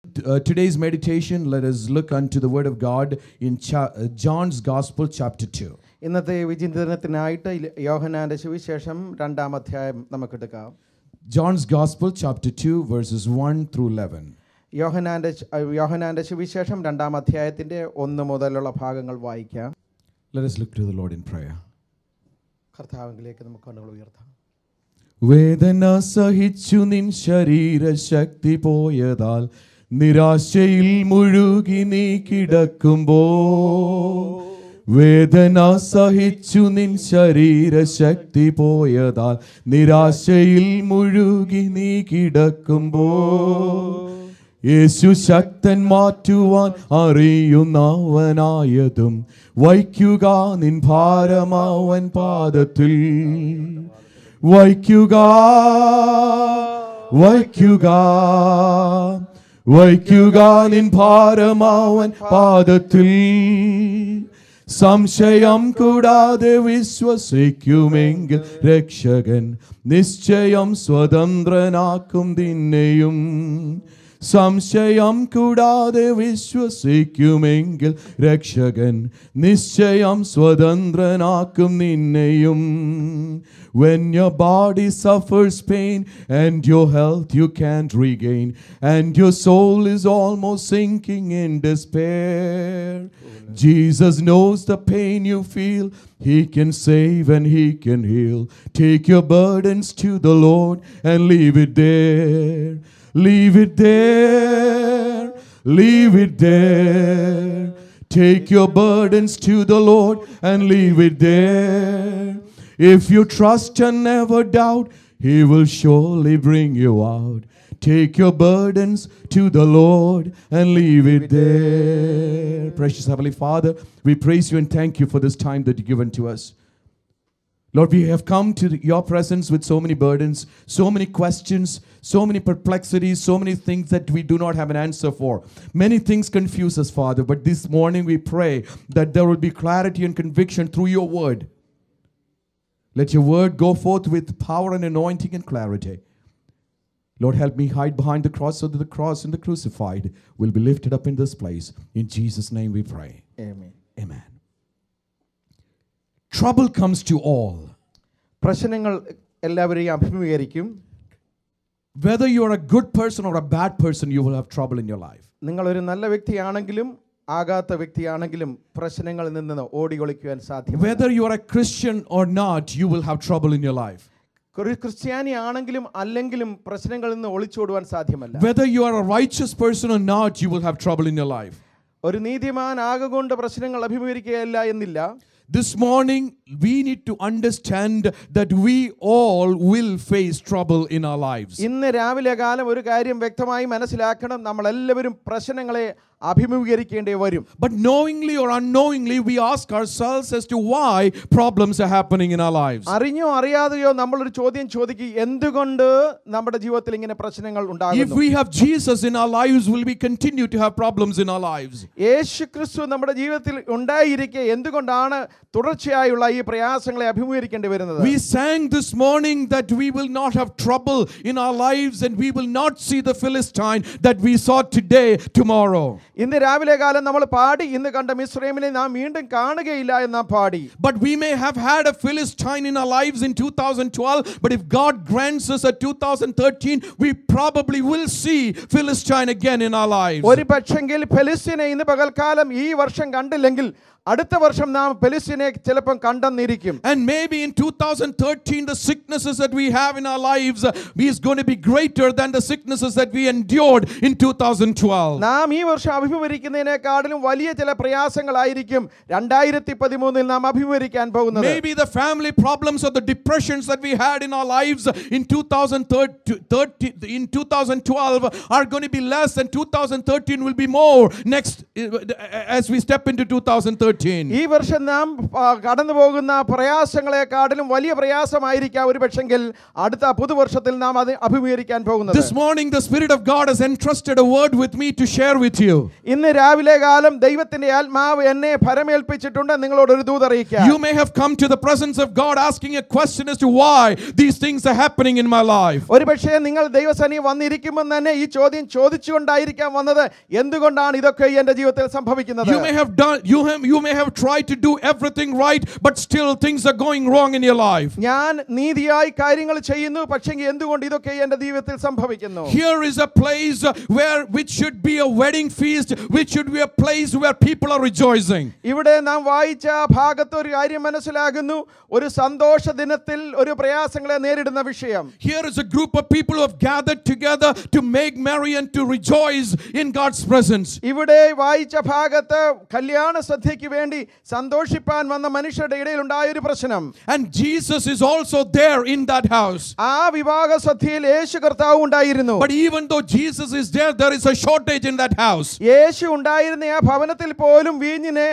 Today's meditation, let us look unto the Word of God in John's Gospel, chapter 2. ഇന്നത്തെ വിചിന്തനത്തിനായിട്ട് യോഹന്നാന്റെ സുവിശേഷം 2-ാം അധ്യായം നമുക്കെടുക്കാം. John's Gospel, chapter 2, verses 1 through 11. യോഹന്നാന്റെ സുവിശേഷം 2-ാം അധ്യായത്തിന്റെ 1 മുതലുള്ള ഭാഗങ്ങൾ വായിക്കാം. Let us look to the Lord in prayer. കർത്താവിലേക്ക് നമുക്ക് കണ്ണുകൾ ഉയർത്താം. വേദന സഹിച്ചു നിൻ ശരീരശക്തി പോയതാൽ നിരാശയിൽ മുഴുകി നീ കിടക്കുമ്പോ, വേദന സഹിച്ചു നിൻ ശരീരശക്തി പോയതാൽ നിരാശയിൽ മുഴുകി നീ കിടക്കുമ്പോ, യേശു ശക്തൻ മാറ്റുവാൻ അറിയുന്നവനായതും വയ്ക്കുക നിൻ ഭാരമാവൻ പാദത്തിൽ. വയ്ക്കുക വയ്ക്കുക വയ്ക്കുക നിൻ ഭാരമാവൻ പാദത്തിൽ. സംശയം കൂടാതെ വിശ്വസിക്കുമെങ്കിൽ രക്ഷകൻ നിശ്ചയം സ്വതന്ത്രനാക്കും നിന്നെയും. സംശയം കൂടാതെ വിശ്വസിക്കുമെങ്കിൽ രക്ഷകൻ നിശ്ചയം സ്വതന്ത്രനാക്കും നിന്നെയും. When your body suffers pain and your health you can't regain, and your soul is almost sinking in despair, Jesus knows the pain you feel. He can save and He can heal. Take your burdens to the Lord and leave it there. Leave it there. Leave it there. Take your burdens to the Lord and leave it there. If you trust and never doubt, He will surely bring you out. Take your burdens to the Lord and leave it there. Precious Heavenly Father, we praise you and thank you for this time that you've given to us. Lord, we have come to your presence with so many burdens, so many questions, so many perplexities, so many things that we do not have an answer for. Many things confuse us, Father, but this morning we pray that there will be clarity and conviction through your word. Let your word go forth with power and anointing and clarity. Lord, help me hide behind the cross so that the cross and the crucified will be lifted up in this place. In Jesus' name we pray. Amen. Amen. Trouble comes to all. പ്രശ്നങ്ങൾ എല്ലാവരെയും അഭിമുഖീകരിക്കും. Whether you are a good person or a bad person, you will have trouble in your life. നിങ്ങൾ ഒരു നല്ല വ്യക്തിയാണെങ്കിലും ആകാത്ത വ്യക്തിയാണെങ്കിലും പ്രശ്നങ്ങളിൽ നിന്ന് ഓടി ഒളിക്കുവാൻ സാധ്യമല്ല. Whether you are a Christian or not, you will have trouble in your life. ഒരു ക്രിസ്ത്യാനി ആണെങ്കിലും അല്ലെങ്കിലും പ്രശ്നങ്ങളിൽ നിന്ന് ഒളിച്ചോടുവാൻ സാധ്യമല്ല. Whether you are a righteous person or not, you will have trouble in your life. ഒരു നീതിമാൻ ആകൊണ്ട് പ്രശ്നങ്ങൾ അഭിമുഖീകരിക്കുകയല്ല എന്നില്ല. This morning, we need to understand that we all will face trouble in our lives. ഇന്ന് രാവിലെ കാലം ഒരു കാര്യം വ്യക്തമായി മനസ്സിലാക്കണം, നമ്മൾ എല്ലാവരും പ്രശ്നങ്ങളെ അഭിമുഖീകരിക്കേണ്ടി വരും. But knowingly or unknowingly, we ask ourselves as to why problems are happening in our lives. അറിഞ്ഞോ അറിയാതെയോ നമ്മൾ ഒരു ചോദ്യം ചോദിക്കും, എന്തുകൊണ്ട് നമ്മുടെ ജീവിതത്തിൽ ഇങ്ങനെ പ്രശ്നങ്ങൾ ഉണ്ടാകുന്നു? If we have Jesus in our lives, will we continue to have problems in our lives? യേശുക്രിസ്തു നമ്മുടെ ജീവിതത്തിൽ ഉണ്ടായിരിക്കെ എന്തുകൊണ്ടാണ് തുടർച്ചയായുള്ള ഈ പ്രയാസങ്ങളെ അഭിമുഖീകരിക്കേണ്ടി വരുന്നത്? We sang this morning that we will not have trouble in our lives and we will not see the Philistine that we saw today, tomorrow. ഇന്ന് രാവിലെ കാലം നമ്മൾ പാടി, ഇന്ന് കണ്ട മിസ്രൈമിനെ നാം വീണ്ടും കാണുകയില്ല എന്ന് പാടി. But we may have had a Philistine in our lives in 2012, but if God grants us a 2013, we probably will see Philistine again in our lives. ഒരു പക്ഷെങ്കിൽ ഫെലിസ്തീനെ ഇന്ന് പകൽക്കാലം ഈ വർഷം കണ്ടില്ലെങ്കിൽ അടുത്ത വർഷം നാം ഫെലിസ്തീനെ ചിലപ്പോൾ കണ്ടെന്നിരിക്കും. And maybe in 2013 the sicknesses that we have in our lives is going to be greater than the sicknesses that we endured in 2012. നാം ഈ വർഷം അഭിമുഖീകരിക്കുന്നതിനേക്കാളും വലിയ ചില പ്രയാസങ്ങളായിരിക്കും 2013 നാം അഭിമുഖീകരിക്കാൻ പോകുന്നത്. Maybe the family problems or the depressions that we had in our lives in 2012 are going to be less, and 2013 will be more next as we step into 2013. 2014. ഈ വർഷം നാം കടന്നു പോകുന്ന പ്രയാസങ്ങളെക്കാട്ടിലും വലിയ പ്രയാസമായിരിക്കാം ഒരു പക്ഷെങ്കിൽ അടുത്ത പുതുവർഷത്തിൽ നാം അത് അഭിമുഖീകരിക്കാൻ പോകുന്നത്. This morning the Spirit of God has entrusted a word with me to share with you. ഇന്ന് രാവിലെ കാലം ദൈവത്തിന്റെ ആത്മാവ് എന്നെ ഫലമേൽപ്പിച്ചിട്ടുണ്ട് നിങ്ങളോട് ഒരു ദൂത് അറിയിക്കാൻ. You may have come to the presence of God asking a question as to why these things are happening in my life. ഒരുപക്ഷേ നിങ്ങൾ ദൈവസന്നിധിയിൽ വന്നിരിക്കുമ്പോൾ തന്നെ ഈ ചോദ്യം ചോദിച്ചുകൊണ്ടായിരിക്കാം വന്നത്, എന്തുകൊണ്ടാണ് ഇതൊക്കെ എൻ്റെ ജീവിതത്തിൽ സംഭവിക്കുന്നത്? You may have tried to do everything right, but still things are going wrong in your life. ഞാൻ നീതിയായി കാര്യങ്ങൾ ചെയ്യുന്നു, പക്ഷേ എന്തുകൊണ്ട് ഇതൊക്കെ എൻ്റെ ജീവിതത്തിൽ സംഭവിക്കുന്നു? Here is a place which should be a wedding feast, which should be a place where people are rejoicing. ഇവിടെ നാം വായിച്ച ഭാഗത്ത് ഒരു കാര്യം മനസ്സിലാകുന്നു, ഒരു സന്തോഷ ദിനത്തിൽ ഒരു പ്രയാസങ്ങളെ നേരിടുന്ന വിഷയം. Here is a group of people who have gathered together to make merry and to rejoice in God's presence. ഇവിടെ വായിച്ച ഭാഗത്ത് കല്യാണ സദ്യയ്ക്ക് വേണ്ടി സന്തോഷിപ്പാൻ വന്ന മനുഷ്യരുടെ ഇടയിൽ ഉണ്ടായ ഒരു പ്രശ്നം. And Jesus is also there in that house. ആ വിവാഹ സദ്യയിൽ യേശു കർത്താവ് ഉണ്ടായിരുന്നു. But even though Jesus is there, there is a shortage in that house. യേശു ഉണ്ടായിരുന്ന ആ ഭവനത്തിൽ പോലും വീഞ്ഞിനെ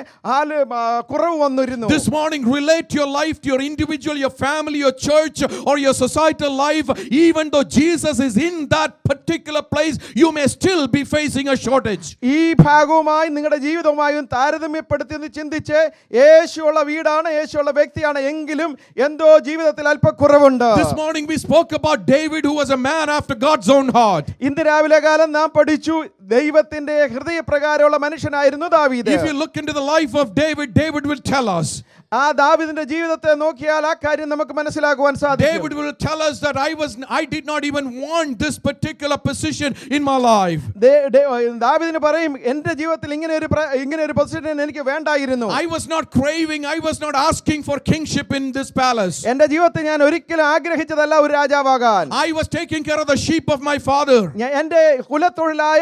കുറവ് വന്നിരുന്നു. This morning relate your life to your individual, your family, your church or your societal life. Even though Jesus is in that particular place, you may still be facing a shortage. ഈ ഭാഗവുമായി നിങ്ങളുടെ ജീവിതവുമായും താരതമ്യപ്പെടുത്തി ചിന്തിച്ച് യേശുള്ള വീടാണ്, യേശുള്ള വ്യക്തിയാണ്, എങ്കിലും എന്തോ ജീവിതത്തിൽ അല്പക്കുറവുണ്ട്. This morning we spoke about David, who was a man after God's own heart. ഇന്ന് രാവിലെ കാലം നാം പഠിച്ചു ദൈവത്തിന്റെ ഹൃദയപ്രകാരമുള്ള മനുഷ്യനായിരുന്നു ദാവീദ്. If you look into the life of David, David will tell us. ആ ദാവീദിന്റെ ജീവിതത്തെ നോക്കിയാൽ ആ കാര്യം നമുക്ക് മനസ്സിലാക്കുവാൻ സാധിക്കും. David will tell us that I did not even want this particular position in my life. ദാവീദിന് പറയും, എൻ്റെ ജീവിതത്തിൽ ഇങ്ങനെ ഒരു പൊസിഷൻ എനിക്ക് വേണ്ടായിരുന്നു. I was not craving, I was not asking for kingship in this palace. എൻ്റെ ജീവിതത്തിൽ ഞാൻ ഒരിക്കലും ആഗ്രഹിച്ചതല്ല ഒരു രാജാവാകാൻ. I was taking care of the sheep of my father. എൻ്റെ കുലത്തൊഴിലായ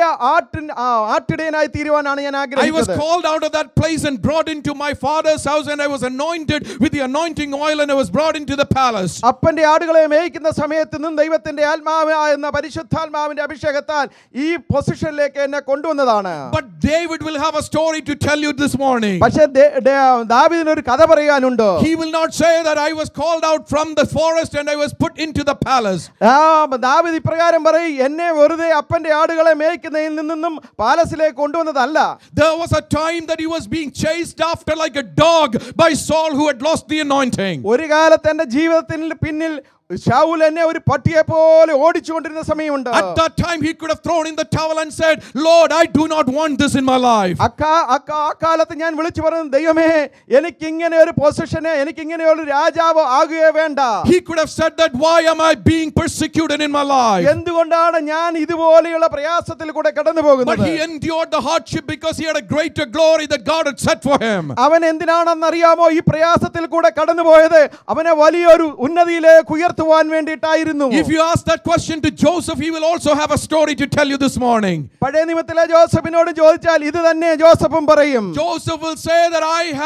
ആട്ടിടയനായി തീരുവാനാണ് ഞാൻ ആഗ്രഹിച്ചത്. I was called out of that place and brought into my father's house, and I was anointed with the anointing oil, and I was brought into the palace. അപ്പന്റെ ആടുകളെ മേയ്ക്കുന്ന സമയത്ത് നിന്നും ദൈവത്തിന്റെ ആത്മാവായ പരിശുദ്ധാത്മാവിന്റെ അഭിഷേകത്താൽ ഈ പൊസിഷനിലേക്ക് എന്നെ കൊണ്ടുവന്നതാണ്. But David will have a story to tell you this morning. പക്ഷേ ദാവീദിന് ഒരു കഥ പറയാനുണ്ട്. He will not say that I was called out from the forest and I was put into the palace. ദാവീദ് ഇപ്രകാരം പറയും, എന്നെ വെറുതെ അപ്പന്റെ ആടുകളെ മേയ്ക്കുന്നതിൽ നിന്നും പാലസിലേക്ക് കൊണ്ടുവന്നതല്ല. There was a time that he was being chased after like a dog by Saul, who had lost the anointing. ഒരു കാലത്ത് എൻ്റെ ജീവിതത്തിന് പിന്നിൽ ശൗൽ എന്നെ ഒരു പട്ടിയെ പോലെ ഓടിച്ചുകൊണ്ടിരുന്ന സമയമുണ്ട്. At that time he could have thrown in the towel and said, Lord, I do not want this in my life. അക്കാലത്ത് ഞാൻ വിളിച്ചു പറഞ്ഞു, ദൈവമേ എനിക്ക് ഇങ്ങനെ ഒരു പൊസിഷനെ, എനിക്ക് ഇങ്ങനെ ഒരു രാജാവ് ആകുകയേ വേണ്ട. He could have said that, why am I being persecuted in my life? എന്തുകൊണ്ടാണ് ഞാൻ ഇതുപോലെയുള്ള പ്രയാസത്തിൽ കൂടെ കടന്നു പോകുന്നത്? But he endured the hardship because he had a greater glory that God had set for him. അവൻ എന്തിനാണെന്ന് അറിയാമോ ഈ പ്രയാസത്തിൽ കൂടെ കടന്നുപോയത്? അവനെ വലിയൊരു ഉന്നതിയിലേക്ക് ഉയർത്തുവാൻ വേണ്ടിയിട്ടായിരുന്നു. If you ask that question to Joseph, he will also have a story to tell you this morning. പഴയ നിയമത്തിലെ ജോസഫിനോട് ചോദിച്ചാൽ ഇത് തന്നെ ജോസഫും പറയും. Joseph will say that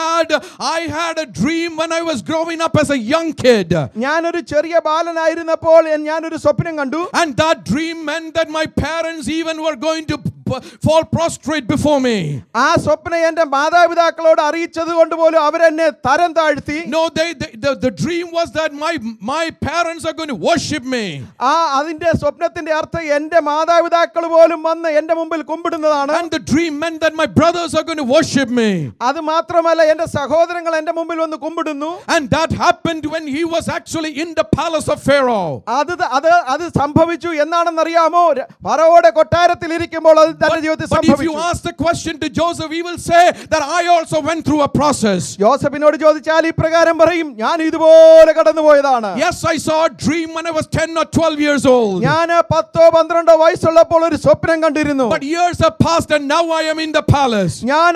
I had a dream when I was growing up as a young kid. ഞാനൊരു ചെറിയ ബാലനായിരുന്നപ്പോൾ ഞാനൊരു സ്വപ്നം കണ്ടു. And that dream meant that my parents even were going to fall prostrate before me. ആ സ്വപ്നം എൻ്റെ മാതാപിതാക്കളോട് അറിയിച്ചത് കൊണ്ട് പോലും അവരെന്നെ തരം താഴ്ത്തി. No, the dream was that my parents are going to worship me. അതിന്റെ സ്വപ്നത്തിന്റെ അർത്ഥം എൻ്റെ മാതാപിതാക്കൾ പോലും വന്ന് എൻ്റെ മുമ്പിൽ കുമ്പിടുന്നതാണ്. And the dream meant that my brothers are going to worship me. അത് മാത്രമല്ല എൻ്റെ സഹോദരങ്ങൾ എൻ്റെ മുമ്പിൽ വന്ന് കുമ്പിടുന്നു. And that happened when he was actually in the palace of Pharaoh. അത് സംഭവിച്ചു എന്നാണെന്ന് അറിയാമോ? ഫറവോയുടെ കൊട്ടാരത്തിൽ ഇരിക്കുമ്പോൾ അത് തന്റെ ജീവിതത്തിൽ സംഭവിച്ചു. But if you ask the question to Joseph, he will say that I also went through a process. യോസഫിനോട് ചോദിച്ചാൽ ഈ പ്രകാരം പറയും, ഞാൻ ഇതുപോലെ കടന്നുപോയതാണ്. Yes, I saw a dream when I was 10 or 12 years old. ഞാൻ 10-12 വയസ്സുള്ളപ്പോൾ ഒരു സ്വപ്നം കണ്ടിരുന്നു. But years have passed and now I am in the palace. ഞാൻ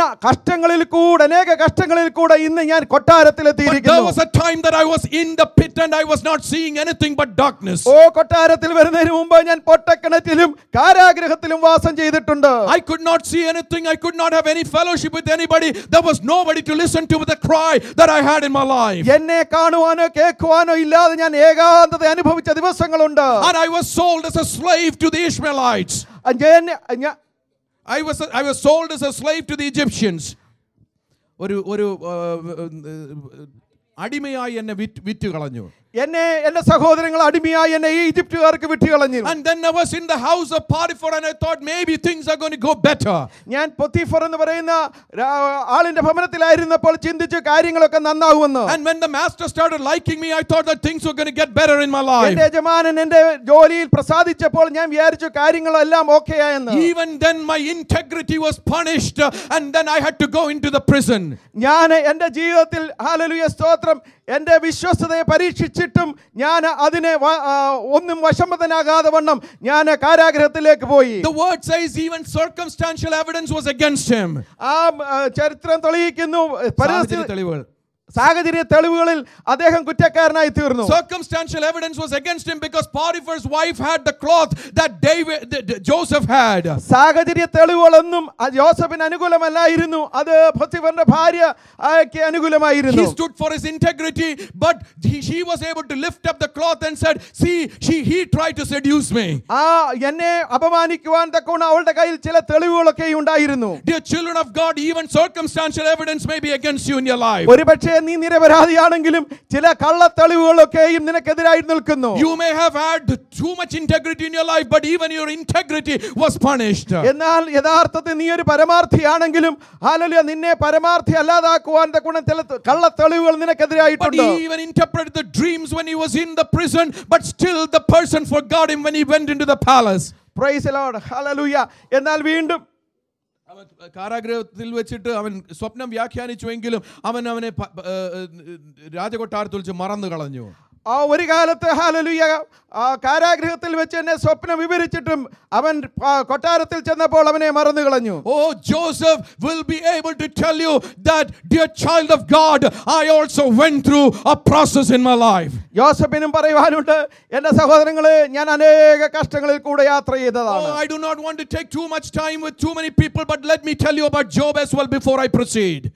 അനേക കഷ്ടങ്ങളിൽ കൂടെ ഇന്ന് ഞാൻ കൊട്ടാരത്തിൽ എത്തിയിരിക്കുന്നു. But there was a time that I was in the pit and I was not seeing anything but darkness. കൊട്ടാരത്തിൽ വരുന്നതിന് മുമ്പ് ഞാൻ പൊട്ടക്കിണറ്റിലും കാരാഗൃഹത്തിലും വാസം ചെയ്തിട്ടുണ്ട്. I could not see anything. I could not have any fellowship with anybody. There was nobody to listen to the cry that I had in my life. എന്നെ കാണുവാനോ കേൾക്കുവാനോ ഇല്ലാതെ ഞാൻ ഏകാന്തത അനുഭവിച്ച ദിവസങ്ങളുണ്ട്. And I was sold as a slave to the Ishmaelites. I was sold as a slave to the Egyptians. ഒരു അടിമയായി എന്നെ വിറ്റ് കളഞ്ഞു. എന്നെ എന്റെ സഹോദരങ്ങൾ അടിമയായി എന്നെ ഈ ഈജിപ്തുകാർക്ക് വിട്ടുകളഞ്ഞു. And then I was in the house of Potiphar and I thought maybe things are going to go better. ഞാൻ പൊത്തിഫർ എന്ന് പറയുന്ന ആളിന്റെ ഭവനത്തിലായിരുന്നപ്പോൾ ചിന്തിച്ചു കാര്യങ്ങളൊക്കെ നന്നാവുമെന്ന്. And when the master started liking me, I thought that things were going to get better in my life. എന്റെ യജമാനൻ എന്റെ ജോലിയിൽ പ്രസാദിച്ചപ്പോൾ ഞാൻ വിചാരിച്ചു കാര്യങ്ങളെല്ലാം ഓക്കേ ആയെന്ന്. Even then my integrity was punished and then I had to go into the prison. ഞാൻ എന്റെ ജീവിതത്തിൽ ഹല്ലേലൂയ സ്തോത്രം എന്റെ വിശ്വസ്തതയെ പരീക്ഷിച്ചിട്ടും ഞാൻ അതിനെ ഒന്നും വശംവദനാകാതെ വണ്ണം ഞാൻ കാരാഗൃഹത്തിലേക്ക് പോയി. The word says even circumstantial evidence was against him. ആ ചരിത്രം തെളിയിക്കുന്നു സാഹചര്യ തെളിവുകളിൽ അദ്ദേഹം കുറ്റക്കാരനായി തീർന്നു. Circumstantial evidence was against him because Potiphar's wife had the cloth that Joseph had. സാഹചര്യ തെളിവുകളൊന്നും യോസേഫിന് അനുകൂലമല്ലായിരുന്നു, അത് പോത്തിഫറിന്റെ ഭാര്യയ്ക്ക് അനുകൂലമായിരുന്നു. He stood for his integrity, but she was able to lift up the cloth and said, "See, he tried to seduce me." എന്നെ അപമാനിക്കുവാൻ തക്കവണ്ണം അവളുടെ കയ്യിൽ ചില തെളിവുകളൊക്കെ ഉണ്ടായിരുന്നു. Dear children of God, even circumstantial evidence may be against you in your life. ഒരുപക്ഷേ നീ നിരപരാധിയാണെങ്കിലും ചില കള്ള തെളിവുകളൊക്കെയും നിനക്കെതിരായി നിൽക്കുന്നു. You may have had too much integrity in your life, but even your integrity was punished. എന്നാൽ യഥാർത്ഥത്തിൽ നീ ഒരു പരമാർത്ഥിയാണെങ്കിലും ഹല്ലേലൂയ നിന്നെ പരമാർത്ഥി അല്ലാതാക്കുവാൻ തക്കവണ്ണം ചില കള്ള തെളിവുകൾ നിനക്കെതിരായിട്ടുണ്ട്. But he even interpreted the dreams when he was in the prison, but still the person forgot him when he went into the palace. Praise the Lord. Hallelujah. എന്നാൽ വീണ്ടും കാരാഗൃഹത്തിൽ വെച്ചിട്ട് അവൻ സ്വപ്നം വ്യാഖ്യാനിച്ചുവെങ്കിലും അവനെ രാജകൊട്ടാരത്തിൽ വെച്ച് മറന്നു കളഞ്ഞു. ഒരു കാലത്ത് ഹല്ലേലൂയ കാരാഗൃഹത്തിൽ വെച്ച് എന്നെ സ്വപ്നം വിവരിച്ചിട്ടും അവൻ കൊട്ടാരത്തിൽ ചെന്നപ്പോൾ അവനെ മറന്നു കളഞ്ഞു. Oh, Joseph will be able to tell you that, dear child of God, I also went through a process in my life. യോസേഫിനും പറയുവാനുണ്ട്, എന്റെ സഹോദരങ്ങളെ ഞാൻ അനേക കഷ്ടങ്ങളിൽ കൂടെ യാത്ര ചെയ്തതാണ്. I do not want to take too much time with too many people, but let me tell you about Job as well before I proceed.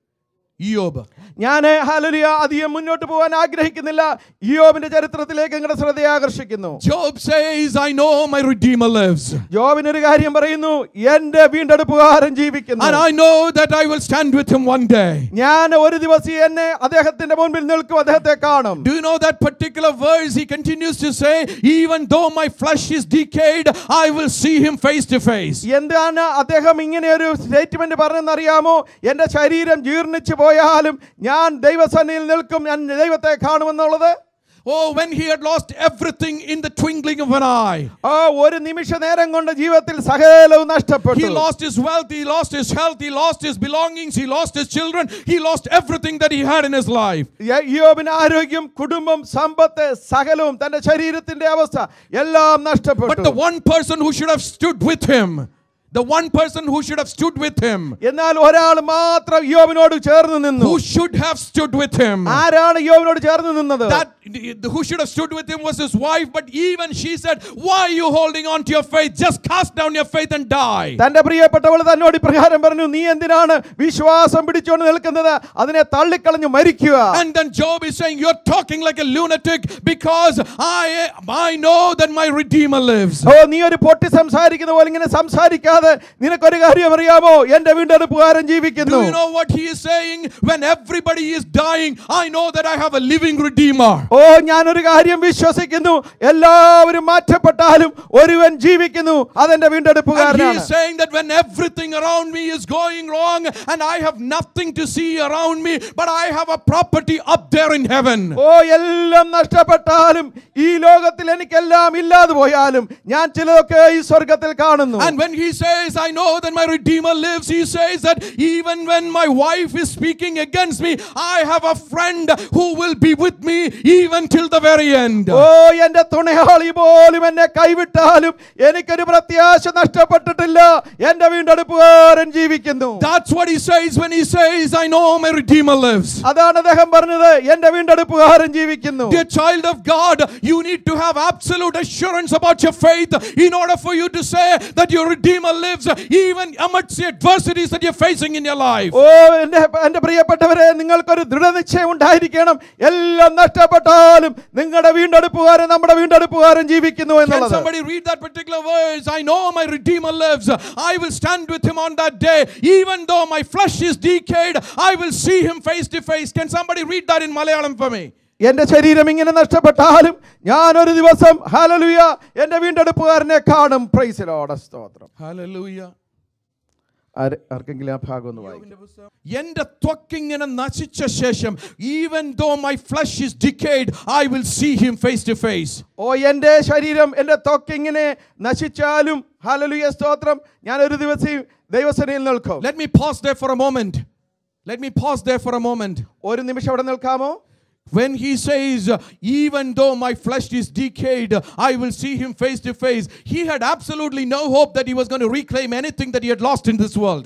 Job. ഞാൻ ഹല്ലേലൂയ അധികം മുന്നോട്ട് പോകാൻ ആഗ്രഹിക്കുന്നില്ല. യോബിന്റെ ചരിത്രത്തിലേക്ക് നിങ്ങളുടെ ശ്രദ്ധ ആകർഷിക്കുന്നു. Job says, I know my Redeemer lives. യോബിന് ഒരു കാര്യം പറയുന്നു, എന്റെ വീണ്ടെടുപ്പുകാരൻ ജീവിക്കുന്നു. And I know that I will stand with him one day. ഞാൻ ഒരു ദിവസം എന്നെ അദ്ദേഹത്തിന്റെ മുൻപിൽ നിൽക്കും, അദ്ദേഹത്തെ കാണും. Do you know that particular verse? He continues to say, even though my flesh is decayed, I will see him face to face. എന്താണ് അദ്ദേഹം ഇങ്ങനെ ഒരു സ്റ്റേറ്റ്മെന്റ് പറഞ്ഞെന്നറിയാമോ? എന്റെ ശരീരം ജീർണിച്ചു പോയാലും ഞാൻ ദൈവസന്നിധിയിൽ നിൽക്കും, ഞാൻ ദൈവത്തെ കാണുമെന്നുള്ളത്. Oh, when he had lost everything in the twinkling of an eye. ഒരു നിമിഷ നേരം കൊണ്ട് ജീവിതത്തിൽ സകലവും നഷ്ടപ്പെട്ടു. He lost his wealth, he lost his health, he lost his belongings, he lost his children, he lost everything that he had in his life. യോബിന് ആരോഗ്യം, കുടുംബം, സമ്പത്ത്, സകലവും തന്റെ ശരീരത്തിന്റെ അവസ്ഥ എല്ലാം നഷ്ടപ്പെട്ടു. But the one person who should have stood with him, the one person who should have stood with him, എന്നാൽ ഒരാൾ മാത്രം യോബിനോട് ചേർന്ന് നിന്നു. who should have stood with him, ആരാണ് യോബിനോട് ചേർന്ന് നിന്നത്? that who should have stood with him was his wife, but even she said, why are you holding on to your faith? Just cast down your faith and die. തന്റെ പ്രിയപ്പെട്ടവൾ തന്നോട് ഇപ്രകാരം പറഞ്ഞു, നീ എന്തിനാണ് വിശ്വാസം പിടിച്ചുകൊണ്ട് നിൽക്കുന്നത്? അതിനെ തള്ളിക്കളഞ്ഞു മരിക്കുക. And then Job is saying, you're talking like a lunatic because I know that my Redeemer lives. നീ ഒരു പൊട്ടി സംസാരിക്കുന്ന പോലെ ഇങ്ങനെ സംസാരിക്കാതെ നിനക്കൊരു കാര്യം അറിയാമോ? എന്റെ വീണ്ടെടുപ്പുകാരൻ ജീവിക്കുന്നു. Do you know what he is saying? When everybody is dying, I know that I have a living Redeemer. ഞാൻ ഒരു കാര്യം വിശ്വസിക്കുന്നു, എല്ലാവരും മാറ്റപ്പെട്ടാലും ഒരുവൻ ജീവിക്കുന്നു, അതെന്റെ വീണ്ടെടുപ്പുകാരനാണ്. And he is saying that when everything around me is going wrong and I have nothing to see around me, but I have a property up there in heaven. എല്ലാം നഷ്ടപ്പെട്ടാലും ഈ ലോകത്തിൽ എനിക്കെല്ലാം ഇല്ലാതെ പോയാലും ഞാൻ ചിലതൊക്കെ ഈ സ്വർഗ്ഗത്തിൽ കാണുന്നു. And when he says, I know that my Redeemer lives, he says that even when my wife is speaking against me, I have a friend who will be with me even till the very end. എന്റെ തുണയാളി പോലും എന്നെ കൈവിട്ടാലും എനിക്കൊരു പ്രത്യാശ നഷ്ടപ്പെട്ടിട്ടില്ല, എന്റെ വീണ്ടെടുപ്പുകാരൻ ജീവിക്കുന്നു. That's what he says when he says, I know my Redeemer lives. അതാണ് അദ്ദേഹം പറഞ്ഞത്, എന്റെ വീണ്ടെടുപ്പുകാരൻ ജീവിക്കുന്നു. Dear child of God, you need to have absolute assurance about your faith in order for you to say that your Redeemer lives, even amidst the adversities that you're facing in your life. ഓ എന്റെ പ്രിയപ്പെട്ടവരെ, നിങ്ങൾക്കൊരു ദൃഢനിശ്ചയം ഉണ്ടായിരിക്കണം. എല്ലാം നഷ്ടപ്പെട്ടാലും നിങ്ങളുടെ വീണ്ടെടുപ്പുകാരൻ, നമ്മുടെ വീണ്ടെടുപ്പുകാരൻ ജീവിക്കുന്നു Can എന്നുള്ളത്. somebody read that particular verse? I know my Redeemer lives. I will stand with him on that day. Even though my flesh is decayed, I will see him face to face. Can somebody read that in Malayalam for me? എന്റെ ശരീരം ഇങ്ങനെ നഷ്ടപ്പെട്ടാലും ഞാൻ ഒരു ദിവസം hallelujah എന്റെ വീണ്ടെടുപ്പുകാരനെ കാണും. Praise the Lord. സ്തോത്രം. Hallelujah. ആർക്കെങ്കിലും ആ ഭാഗം ഒന്ന് വായിക്കാം. എന്റെ ത്വക്കിങ്ങനെ നശിച്ച ശേഷം, even though my flesh is decayed, I will see him face to face. ഓ എന്റെ ശരീരം, എന്റെ ത്വക്കിങ്ങനെ നശിച്ചാലും ഹല്ലേലൂയ സ്തോത്രം, ഞാൻ ഒരു ദിവസം ദൈവസന്നിധിയിൽ നിൽക്കും. Let me pause there for a moment. Let me pause there for a moment. ഒരു നിമിഷം അവിടെ നിൽക്കാമോ? When he says, even though my flesh is decayed, I will see him face to face, he had absolutely no hope that he was going to reclaim anything that he had lost in this world.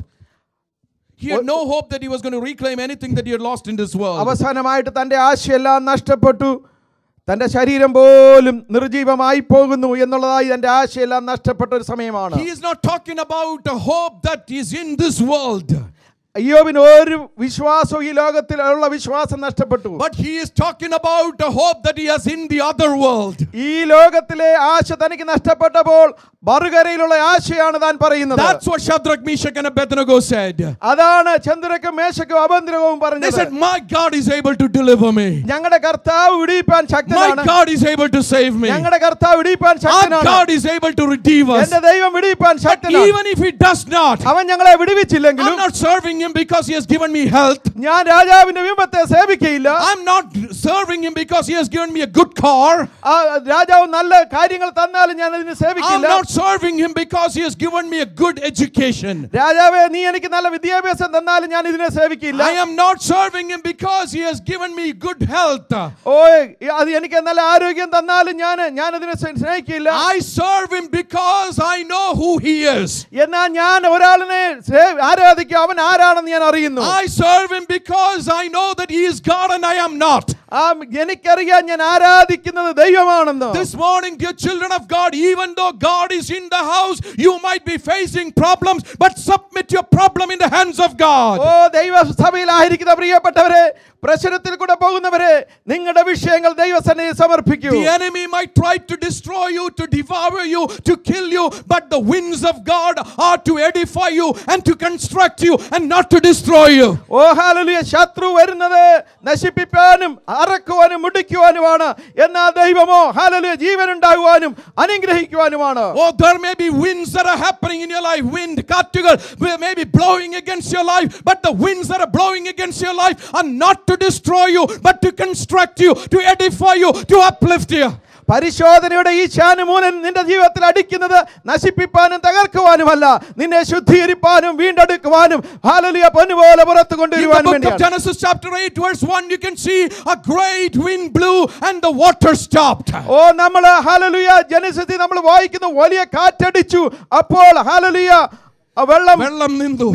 He had no hope that he was going to reclaim anything that he had lost in this world. അവസാനമായിട്ട് തന്റെ ആശയെല്ലാം നഷ്ടപ്പെട്ടു. തന്റെ ശരീരം പോലും നിർജീവമായി പോകുന്നു എന്നുള്ളതായി തന്റെ ആശയെല്ലാം നഷ്ടപ്പെട്ട ഒരു സമയമാണ്. He is not talking about a hope that is in this world. അയ്യോബിന് ഒരു വിശ്വാസവും ഈ ലോകത്തിലുള്ള വിശ്വാസം നഷ്ടപ്പെട്ടു. But he is talking about a hope that he has in the other world. ഈ ലോകത്തിലെ ആശ തനിക്ക് നഷ്ടപ്പെട്ടപ്പോൾ മറുകരയിലുള്ള ആശയാണ് താൻ പറയുന്നത്. That's what Shadrach, Meshach and Abednego said. അതാണ് ചന്ദ്രക്കും മേശക്കും അബേദ്നെഗോവും They പറഞ്ഞത്. said, my God is able to deliver me. ഞങ്ങളുടെ കർത്താവ് വിടിയിപ്പാൻ My ശക്തനാണ്. God is able to save me. ഞങ്ങളുടെ കർത്താവ് വിടിയിപ്പാൻ Our ശക്തനാണ്. God is able to redeem us. എന്റെ ദൈവം വിടിയിപ്പാൻ But ശക്തനാണ്. even if he does not, അവൻ ഞങ്ങളെ വിടുവിച്ചില്ലെങ്കിലും I'm not serving him because he has given me health. ഞാൻ രാജാവിന്റെ ബിംബത്തെ സേവിക്കയില്ല. I'm not serving him because he has given me a good car. രാജാവ് നല്ല കാര്യങ്ങൾ തന്നാലും ഞാൻ അതിനെ I'm സേവിക്കില്ല. not serving him because he has given me a good education. രാജാവേ നീ എനിക്ക് നല്ല വിദ്യാഭ്യാസം തന്നാലും ഞാൻ ഇതിനെ സേവിക്കില്ല. I am not serving him because he has given me good health. ഓ അത് എനിക്ക് നല്ല ആരോഗ്യം തന്നാലും ഞാൻ അതിനെ സ്നേഹിക്കില്ല. I serve him because I know who he is. എന്നാൽ ഞാൻ ഒരാളിനെ ആരാധിക്കും, അവൻ ആരാണെന്ന് ഞാൻ അറിയുന്നു. I serve him because I know that he is God and I am not. എനിക്കറിയാം ഞാൻ ആരാധിക്കുന്നത് ദൈവമാണെന്ന്. This morning, dear children of God, even though God is in the house, you might be facing problems, but submit your problem in the hands of God. ഓ ദൈവസഭയിലായിരിക്കുന്ന പ്രിയപ്പെട്ടവരെ, പ്രശ്നത്തിൽ കൂടെ പോകുന്നവരെ, നിങ്ങളുടെ വിഷയങ്ങൾ ദൈവസന്നിധിയിൽ സമർപ്പിക്കൂ. The enemy might try to destroy you, to devour you, to kill you, but the winds of God are to edify you and to construct you and not to destroy you. ഓ ഹല്ലേലൂയ. ശത്രു വരുന്നത് നശിപ്പിക്കാനും അറക്കുവാനും മുടിക്കുവാനുമാണ്. എന്നാൽ ദൈവമോ ഹല്ലേലൂയ ജീവൻ ഉണ്ടാകുവാനും അനുഗ്രഹിക്കുവാനുമാണ്. Oh, there may be winds that are happening in your life. Wind, കാറ്റുകൾ may be blowing against your life, but the winds that are blowing against your life are not to destroy you, but to construct you, to edify you, to uplift you. പരിശോധനയുടെ ഈ ശാനുമൂലൻ നിന്റെ ജീവിതത്തിൽ അടിക്കുന്നത് നശിപ്പിപ്പാനും തകർക്കുവാനുമല്ല, നിന്നെ ശുദ്ധീകരിപ്പാനും വീണ്ടെടുക്കുവാനും hallelujah പൊന്നുപോലെ പുറത്തു കൊണ്ടുവരുവാനും വേണ്ടിയാണ്. In the book of Genesis chapter 8 verse 1 you can see a great wind blew and the water stopped. ഓ നമ്മൾ ഹല്ലേലൂയ ജനസിൽ നമ്മൾ വായിക്കുന്നു വലിയ കാറ്റടിച്ചു, അപ്പോൾ ഹല്ലേലൂയ വെള്ളം നിന്നു.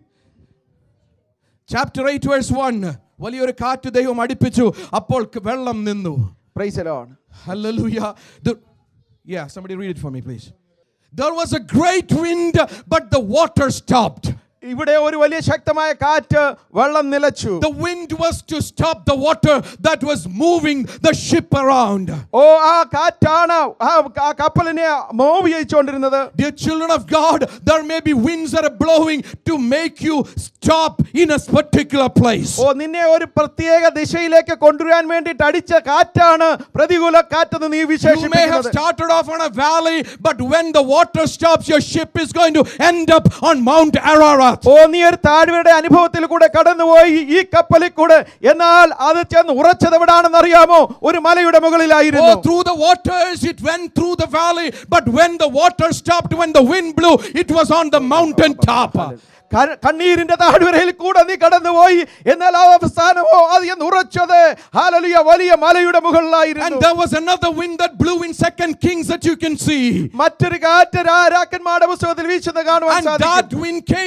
Chapter 8 verse 1 വലിയൊരു കാറ്റ് ദൈവം അടിപ്പിച്ചു, അപ്പോൾ വെള്ളം നിന്നു. Praise the Lord. Hallelujah. Yeah, somebody read it for me, please. There was a great wind, but the water stopped. ഇവിടെ ഒരു വലിയ ശക്തമായ കാറ്റ്, വെള്ളം നിലച്ചു. The wind was to stop the water that was moving the ship around. ഓ ആ കാറ്റാണ് ആ കപ്പലിനെ മൂവ് ചെയ്യിച്ചുകൊണ്ടിരുന്നത്. Dear children of God, there may be winds that are blowing to make you stop in a particular place. ഓ നിന്നെ ഒരു പ്രത്യേക ദിശയിലേക്ക് കൊണ്ടുവരാൻ വേണ്ടിയിട്ട് അടിച്ച കാറ്റാണ് പ്രതികൂല കാറ്റെന്ന് നീ വിശേഷിപ്പിക്കുന്നത്. You may have started off on a valley, but when the water stops, your ship is going to end up on Mount Ararat. ഓ നീ ഒരു താഴ്വരയുടെ അനുഭവത്തിൽ കൂടെ കടന്നുപോയി ഈ കപ്പലിൽ കൂടെ, എന്നാൽ അത് ചെന്ന് ഉറച്ചത് എവിടാണെന്ന് അറിയാമോ? ഒരു മലയുടെ മുകളിലായിരുന്നു. Oh, through the waters it went through the valley, but when the water stopped, when the wind blew, it was on the mountain top. കണ്ണീരിന്റെ താഴ്വരയിൽ കൂടെ നീ കടന്നുപോയി, എന്നാൽ അവസാനമോ അത് എന്ന് ഉറച്ചത് ഹല്ലേലൂയ വലിയ മലയുടെ മുകളിലായിരുന്നു. And there was another wind that blew in 2 Kings that you can see. മറ്റൊരു കാറ്റ് രാജാക്കന്മാരുടെ പുസ്തകത്തിൽ വീശുന്നത് കാണുവാൻ സാധിക്കും. And that wind came down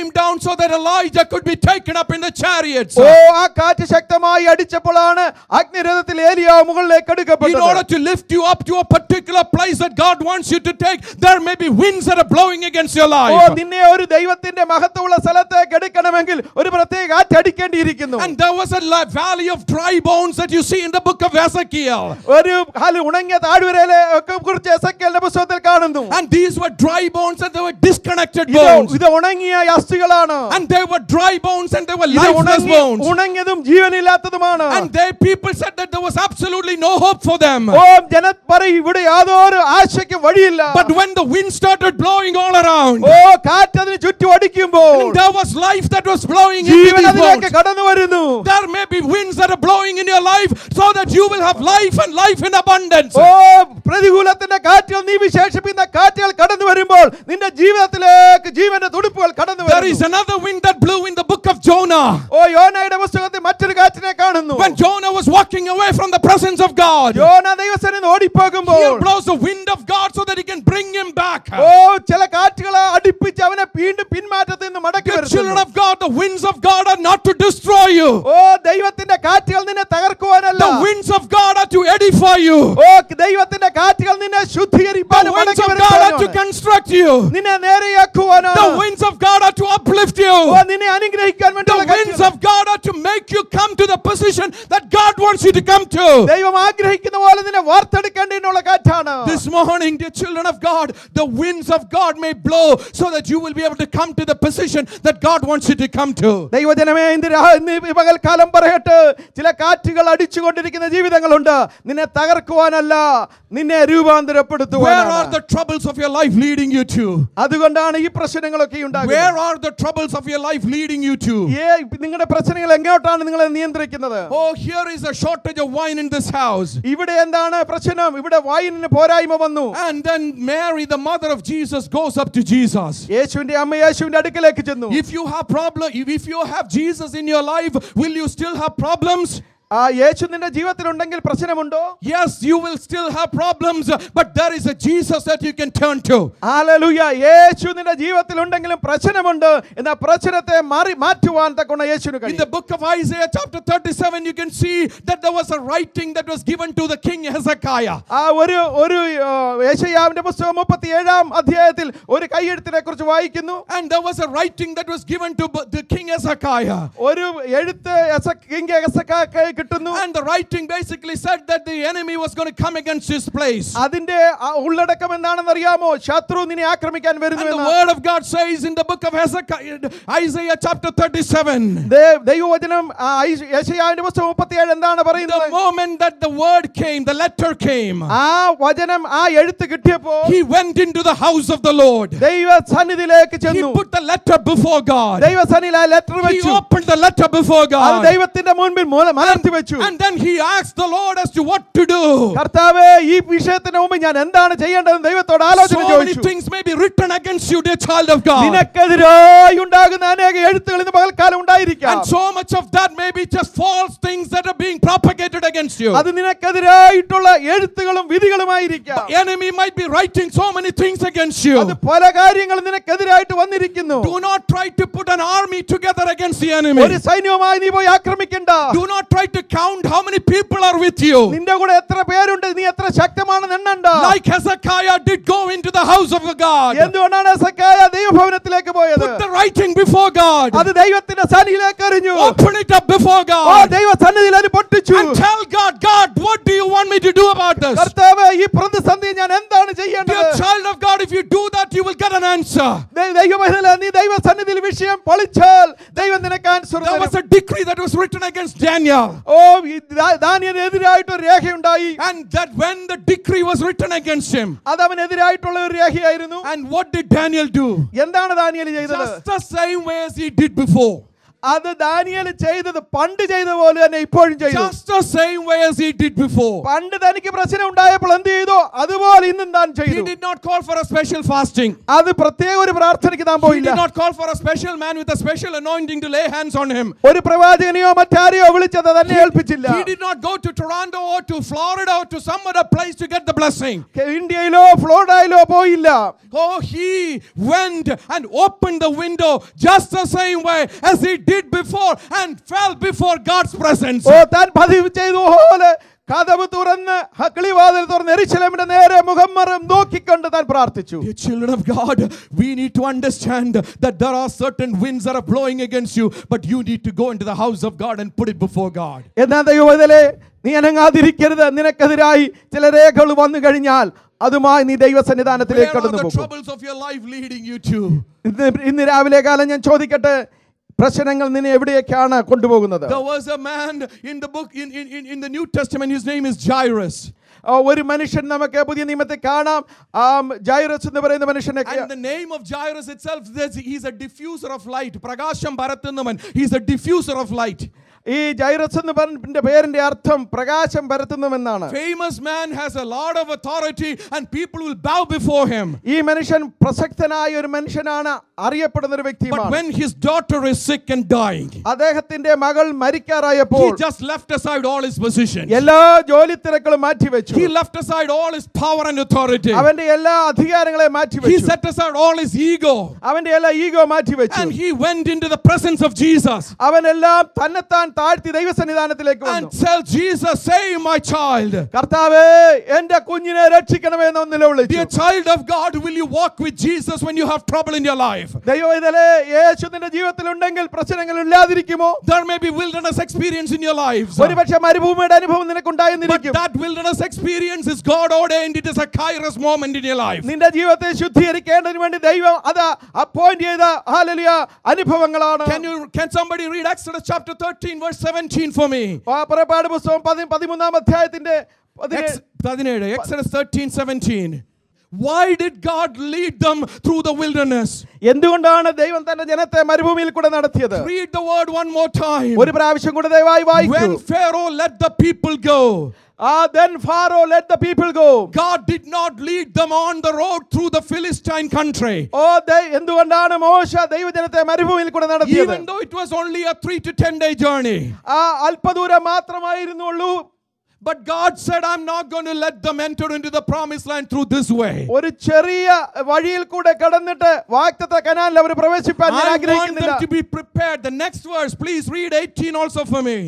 so that Elijah could be taken up in the chariots. ഓ ആ കാറ്റ് ശക്തമായി അടിച്ചപ്പോഴാണ് അഗ്നിരഥത്തിൽ ഏലിയാവ് മുകളിലേക്ക് In എടുക്കപ്പെട്ടത്. order to lift you up to a particular place that God wants you to take, there may be winds that are blowing against your oh life. നിന്നെ ഒരു ദൈവത്തിന്റെ മഹത്വമുള്ള സ്ഥലത്തേക്ക് എടുക്കണമെങ്കിൽ ഒരു പ്രത്യേക കാറ്റ് അടിക്കേണ്ടിയിരിക്കുന്നു. And there was a valley of dry bones that you see in the book of Ezekiel. ഒരു ഉണങ്ങിയ താഴ്വരയിലെ കുറിച്ച് എസെക്കിയേലിന്റെ പുസ്തകത്തിൽ കാണുന്നു. And these were dry bones and they were disconnected bones. ഇത് ഉണങ്ങിയ അസ്ഥികളാണ്. And they were dry bones and they were lifeless bones. ഉണങ്ങിയതും ജീവനില്ലാത്തതുമാണ്. And people said that there was absolutely no hope for them. ഓ ജനം പറയും ഇവിടെ യാതൊരു ആശയ്ക്കും വഴിയില്ല. But when the wind started blowing all around, ഓ കാറ്റ് അതിനെ ചുറ്റും അടിക്കുമ്പോൾ there was life that was blowing into Jeevan these അതിലേക്ക് bones. കടന്നു വരുന്നു. There may be winds that are blowing in your life so that you will have life and life in abundance. ഓ പ്രതികൂലത്തിന്റെ കാറ്റുകൾ നീ വിശേഷിപ്പിക്കുന്ന കാറ്റുകൾ കടന്നു വരുമ്പോൾ നിന്റെ ജീവിതത്തിലേക്ക് ജീവന്റെ തുടിപ്പുകൾ കടന്നു There is വരുന്നു. another wind that blew in the book of Jonah. ഓ യോനയുടെ പുസ്തകത്തിൽ മറ്റൊരു കാറ്റിനെ കാണുന്നു. When Jonah was walking away from the presence of God, യോന ദൈവസന്നിധിയിൽ നിന്ന് ഓടിപ്പോകുമ്പോൾ here blows the wind of God so that he can bring him back. ഓ ചില കാറ്റുകളെ അടുപ്പിച്ച് അവനെ വീണ്ടും പിന്മാറ്റത്തിൽ നിന്ന് മടക്കി The children വരുന്നു. of God, the winds of God are not to destroy you. ഓ ദൈവത്തിന്റെ കാറ്റുകൾ നിന്നെ തകർക്കുവാനല്ല. The winds of God are to edify you. ഓ ദൈവത്തിന്റെ കാറ്റുകൾ നിന്നെ The ശുദ്ധീകരിക്കാനും winds മടക്കി of God are to വരുത്താനുമാണ്. construct you. നിന്നെ നേരെയാക്കുവാനാണ്. The winds of God are to uplift you. ഓ നിന്നെ അനുഗ്രഹിക്കാൻ The വേണ്ടിയുള്ള winds കാറ്റുകൾ. of God are to make you come to the position that God wants you to come to. ദൈവം ആഗ്രഹിക്കുന്ന പോലെ നിന്നെ വാർത്തെടുക്കേണ്ടതിനുള്ള കാറ്റാണ്. This morning, dear children of God, the winds of God may blow so that you will be able to come to the position that God wants you to come to. ദൈവജനമേ ഇന്ന് പകൽക്കാലം പറയട്ടെ, ചില കാറ്റുകൾ അടിച്ചുകൊണ്ടിരിക്കുന്ന ജീവിതങ്ങളുണ്ട്. നിന്നെ തകർക്കുവാനല്ല, നിന്നെ Where are രൂപാന്തരപ്പെടുത്തുവാനാണ്. the troubles of your life leading you to? അതുകൊണ്ടാണ് ഈ പ്രശ്നങ്ങളൊക്കെ Where ഉണ്ടാകുന്നത്. are the troubles of your life leading you to? നിങ്ങളുടെ പ്രശ്നങ്ങൾ എങ്ങോട്ടാണ് നിങ്ങളെ നിയന്ത്രിക്കുന്നത്? Oh, here is a shortage of wine in this house. ഇവിടെ എന്താണ് പ്രശ്നം? ഇവിടെ വൈനിന് പോരായ്മ വന്നു. And then Mary, the mother of Jesus, goes up to Jesus. യേശുവിന്റെ അമ്മ യേശുവിന്റെ അടുക്കലേക്ക് ചെന്നു. If you have Jesus in your life, will you still have problems? ആ യേശു നിന്റെ ജീവിതത്തിലുണ്ടെങ്കിൽ പ്രശ്നമുണ്ടോ? Yes, you will still have problems, but there is a Jesus that you can turn to. ഹല്ലേലൂയ. യേശു നിന്റെ ജീവിതത്തിലുണ്ടെങ്കിലും പ്രശ്നമുണ്ട്. എന്നാൽ പ്രശ്നത്തെ മാറ്റുവാൻ തക്കവണ്ണം യേശുവിന് In കഴിയും. the book of Isaiah chapter 37, you can see that there was a writing that was given to the king Hezekiah. ആ ഒരു യെശയ്യാവിന്റെ പുസ്തകം 37-ാം അധ്യായത്തിൽ ഒരു കൈയെഴുത്തിനെ കുറിച്ച് വായിക്കുന്നു. And there was a writing that was given to the king Hezekiah. ഒരു എഴുത്ത് king ഹെസക്കിയായ്ക്ക് കിട്ടുന്നു. And the writing basically said that the enemy was going to come against his place. അതിന്റെ ഉള്ളടക്കം എന്താണെന്ന് അറിയാമോ? ശത്രു നിന്നെ ആക്രമിക്കാൻ വരുന്നു And the എന്ന്. word of God says in the book of Isaiah chapter 37, ദൈവവചനം യെശയ്യാവിന്റെ പുസ്തകം 37 എന്താണ് പറയുന്നത്? the moment that the word came, the letter came, ആ വചനം ആ എഴുത്ത് കിട്ടിയപ്പോൾ he went into the house of the Lord. ദൈവ സന്നിധിയിലേക്ക് He ചെന്നു. put the letter before God. ദൈവ സന്നിധിയിൽ ആ ലെറ്റർ He വെച്ചു. opened the letter before അത് God. ദൈവത്തിന്റെ മുൻപിൽ മലർത്തി വെച്ചു. And then he asked the Lord as to what to do. കർത്താവേ, ഈ വിഷയത്തിന് മുമ്പ് ഞാൻ എന്താണ് ചെയ്യേണ്ടതെന്ന് ദൈവത്തോട് ആലോചന So many ചോദിച്ചു. things may be written against you, dear child of God. നിനക്കെതിരായി ഉണ്ടാകുന്ന അനേക എഴുത്തുകൾ ഇന്ന് പകൽക്കാലം ഉണ്ടായിരിക്കാം. And so much of that may be just false things that are being propagated against you. അത് നിനക്കെതിരായിട്ടുള്ള എഴുത്തുകളും വിധികളുമായിരിക്കാം. The enemy might be writing so many things against you. അത് പല കാര്യങ്ങളും നിനക്കെതിരായിട്ട് വന്നിരിക്കുന്നു. Do not try to put an army together against the enemy. ഒരു സൈന്യവുമായി നീ പോയി ആക്രമിക്കണ്ട. Do not try to count how many people are with you. നിന്റെ കൂടെ എത്ര പേരുണ്ട്, നീ എത്ര ശക്തമാണെന്ന് എണ്ണണ്ട. Like Hezekiah did go into the house of God. എന്തുകൊണ്ടാണ് ഹെസക്കിയാ ദൈവഭവനത്തിലേക്ക് പോയത്? Put the writing before God. അത് ദൈവത്തിന്റെ സന്നിധിയിലേക്ക് എറിഞ്ഞു. Open it up before oh God. ദൈവ സന്നിധിയിൽ അത് പൊട്ടിച്ചു. And tell God, God, what do you want me to do about this? കർത്താവേ, ഈ പ്രതിസന്ധി ഞാൻ എന്താണ് ചെയ്യേണ്ടത്? Dear child of God, if you do that, you will get an answer. ദൈവമഹിതലേ, നീ ദൈവ സന്നിധിയിൽ വിഷയം പൊളിച്ചാൽ ദൈവം നിനക്ക് ആൻസർ There was തരും. a decree that was written against Daniel. ഓ ദാനിയേലിനെതിരായിട്ട് ഒരു രേഖയുണ്ടായി. And that when the decree was written against him, അത് അവനെതിരായിട്ടുള്ള ഒരു രേഖയായിരുന്നു. and what did Daniel do? എന്താണ് ദാനിയേൽ ചെയ്തത്? Just the same way as he did before. അത് ദാനിയേൽ ചെയ്തത് പണ്ട് ചെയ്ത പോലെ തന്നെ ഇപ്പോഴും ചെയ്തു. Just the same way as he did before. പണ്ട് തനിക്ക് പ്രശ്നം ഉണ്ടായപ്പോൾ എന്ത് ചെയ്തു അതുപോലെ ഇന്നും താൻ He ചെയ്തു. did not call for a special fasting. അത് പ്രത്യേക ഒരു പ്രാർത്ഥനയ്ക്ക് താൻ He പോയില്ല. did not call for a special man with a special anointing to lay hands on him. ഒരു പ്രവാചകനെയോ മറ്റാരെയോ വിളിച്ചത് തന്നെ ഏൽപ്പിച്ചില്ല. He did not go to Toronto or to Florida or to some other place to get the blessing. ഇന്ത്യയിലോ ഫ്ലോറിഡയിലോ പോയില്ല. Oh, he went and opened the window just the same way as he did before and fell before God's presence. ഓ താൻ പതിവ് ചെയ്തതുപോലെ കതവ് തുറന്ന് കിളിവാതിൽ തുറന്ന് യെരൂശലേമിന്റെ നേരെ മുഖം നോക്കിക്കൊണ്ട് താൻ പ്രാർത്ഥിച്ചു. Dear children of God, we need to understand that there are certain winds that are blowing against you, but you need to go into the house of God and put it before God. എന്നാ ദൈവവേദലേ നീ അനങ്ങാതിരിക്കരുത്. നിനക്കെതിരായി ചില രേഖകൾ വന്നു കഴിഞ്ഞാൽ അതുമായി നീ ദൈവസന്നിധാനത്തിലേക്ക് കടന്നു പോകും. Where are the troubles of your life leading you to? ഇന്ന് രാവിലെ കാലം ഞാൻ ചോദിക്കട്ടെ, പ്രശ്നങ്ങൾ നിന്നെ എവിടേക്കാണ് കൊണ്ടുപോകുന്നത്? There was a man in the book in the New Testament, his name is Jairus. ഒരു മനുഷ്യൻ നമുക്ക് പുതിയ നിയമത്തിൽ കാണാം, ജൈറസ് എന്ന് പറയുന്ന മനുഷ്യനെ. And the name of Jairus itself, he's a diffuser of light. Prakasham Bharatanaman, he's a diffuser of light. ഈ ജൈറസ് എന്ന് പറഞ്ഞ പേരിന്റെ അർത്ഥം പ്രകാശം പരത്തുന്നവെന്നാണ്. Famous man has a lot of authority and people will bow before him. ഈ മനുഷ്യൻ പ്രസക്തനായ ഒരു മനുഷ്യനാണ്, അറിയപ്പെടുന്ന ഒരു വ്യക്തിയാണ്. But when his daughter is sick and dying, അദ്ദേഹത്തിന്റെ മകൾ മരിക്കാറായപ്പോൾ he just left aside all his positions. എല്ലാ ജോലി തിരക്കുകളും മാറ്റിവെച്ചു. He left aside all his power and authority. അവന്റെ എല്ലാ അധികാരങ്ങളെയും മാറ്റിവെച്ചു. He set aside all his ego. അവന്റെ എല്ലാ ഈഗോ മാറ്റിവെച്ചു. And he went into the presence of Jesus. അവനെല്ലാം തന്നെത്താൻ താഴ്ത്തി ദൈവസന്നിധാനത്തിലേക്ക് വന്നു. And tell Jesus, save my child. കർത്താവേ എന്റെ കുഞ്ഞിനെ രക്ഷിക്കണമേ എന്ന് നിലവിളിച്ചു. Dear child of God, will you walk with Jesus when you have trouble in your life? ദൈവവേദലേ യേശു നിന്റെ ജീവിതത്തിൽ ഉണ്ടെങ്കിൽ പ്രശ്നങ്ങൾ ഇല്ലാതിരിക്കുമോ? There may be wilderness experience in your lives. ഒരുപക്ഷേ മരുഭൂമിയുടെ അനുഭവം നിനക്കുണ്ടായെന്നിരിക്കും. But that wilderness experience is God ordained. It is a kairos moment in your life. നിന്റെ ജീവിതത്തെ ശുദ്ധീകരിക്കേണ്ടതിന് വേണ്ടി ദൈവം അത് അപ്പോയിന്റ് ചെയ്ത ഹല്ലേലൂയ അനുഭവങ്ങളാണ്. Can somebody read Exodus chapter 13 verse 17 for me? പുറപ്പാട് പുസ്തകം 13-ാം അധ്യായത്തിന്റെ Exodus 13:17. Why did God lead them through the wilderness? എന്തുകൊണ്ടാണ് ദൈവം തന്റെ ജനത്തെ മരുഭൂമിയിൽ കൂടെ നടത്തിയത്? Read the word one more time. ഒരു പ്രാവശ്യം കൂടെ ദയവായി വായിക്കൂ. When Pharaoh let the people go, then Pharaoh let the people go. God did not lead them on the road through the Philistine country. എന്തുകൊണ്ടാണ് മോശ ദൈവജനത്തെ മരുഭൂമിയിൽ കൂടെ നടത്തിയത്? Even though it was only a 3 to 10 day journey. അല്പദൂരം മാത്രമായിരുന്നുള്ളൂ. But God said, I'm not going to let them enter into the promised land through this way. ഒരു ചെറിയ വഴിയിൽ കൂടെ കടന്നിട്ട് വാഗ്ദത്ത കനാനിൽ അവർ പ്രവേശിപ്പാൻ ഞാൻ ആഗ്രഹിക്കുന്നില്ല. I want them to be prepared. The next verse, please read 18 also for me.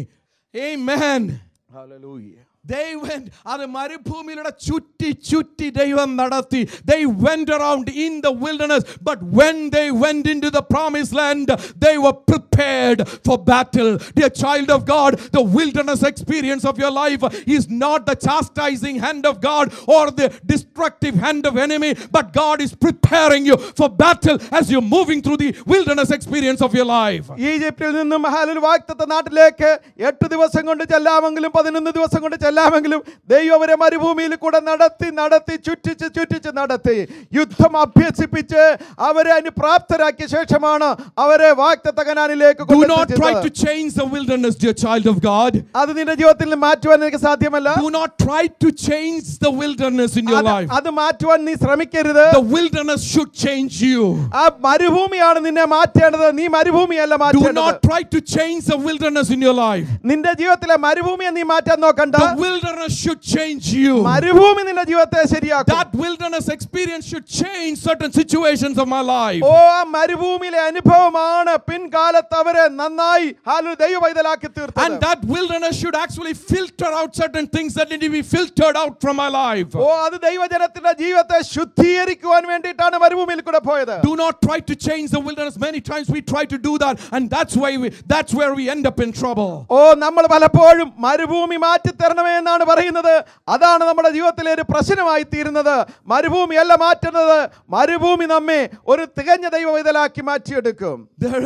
Amen. Hallelujah. They went, അത് മരുഭൂമിയിലൂടെ ചുറ്റി ദൈവം നടത്തി. They went around in the wilderness, but when they went into the promised land, they were prepared for battle. Dear child of God, the wilderness experience of your life is not the chastising hand of God or the destructive hand of enemy, but God is preparing you for battle as you're moving through the wilderness experience of your life. ഈജിപ്തിൽ നിന്നും വാഗ്ദത്ത നാട്ടിലേക്ക് 8 ദിവസം കൊണ്ട് ചെല്ലാമെങ്കിലും 11 ദിവസം കൊണ്ട് എല്ലാമെങ്കിലും ദൈവം അവരെ മരുഭൂമിയിൽ കൂടെ നടത്തി ചുറ്റിച്ച് നടത്തി യുദ്ധം അഭ്യസിപ്പിച്ച് അവരെ അനുപ്രാപ്തരാക്കിയ ശേഷമാണ് അവരെ വാഗ്ദത്ത കനാനിലേക്ക് കൊണ്ടുവന്നത്. Do not try to change the wilderness, dear child of God. അത് നിന്റെ ജീവിതത്തിൽ മാറ്റുവാൻ നിനക്ക് സാധ്യമല്ല. Do not try to change the wilderness in your life. അത് മാറ്റുവാൻ നീ ശ്രമിക്കരുത്. The wilderness should change you. ആ മരുഭൂമിയാണ് നിന്നെ മാറ്റേണ്ടത്, നീ മരുഭൂമിയല്ല മാറ്റേണ്ടത്. Do not try to change the wilderness in your life. നിന്റെ ജീവിതത്തിലെ മരുഭൂമിയെ നീ മാറ്റാൻ നോക്കണ്ട. The wilderness should change you. മരുഭൂമി നിന്റെ ജീവിതത്തെ ശരിയാക്കും. That wilderness experience should change certain situations of my life. ഓ മരുഭൂമിയിലെ അനുഭവമാണ് പിൻകാലത്ത് അവരെ നന്നായി ദൈവവൈതലാക്കി തീർത്തത്. And that wilderness should actually filter out certain things that need to be filtered out from my life. ഓ അത് ദൈവജനത്തിന്റെ ജീവിതത്തെ ശുദ്ധീകരിക്കുവാൻ വേണ്ടിയിട്ടാണ് മരുഭൂമിയിൽ കൂടെ പോയത്. Do not try to change the wilderness. Many times we try to do that, and that's where we end up in trouble. ഓ നമ്മൾ പലപ്പോഴും മരുഭൂമി മാറ്റി തരണമേ എന്നാണ് പറയുന്നത്. അതാണ് നമ്മുടെ ജീവിതത്തിലെ ഒരു പ്രശ്നമായി തീരുന്നത്. മരുഭൂമിയല്ല മാറ്റുന്നത്, മരുഭൂമി നമ്മെ ഒരു തികഞ്ഞ ദൈവവൈതലാക്കി മാറ്റിയെടുക്കും.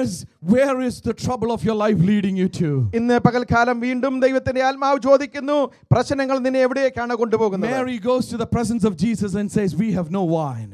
Where is the trouble of your life leading you to? ഇന്ന് പകൽക്കാലം വീണ്ടും ദൈവത്തിന്റെ ആത്മാവ് ചോദിക്കുന്നു, പ്രശ്നങ്ങൾ നിന്നെ എവിടേക്കാണ് കൊണ്ടുപോകുന്നത്? Mary goes to the presence of Jesus and says, we have no wine.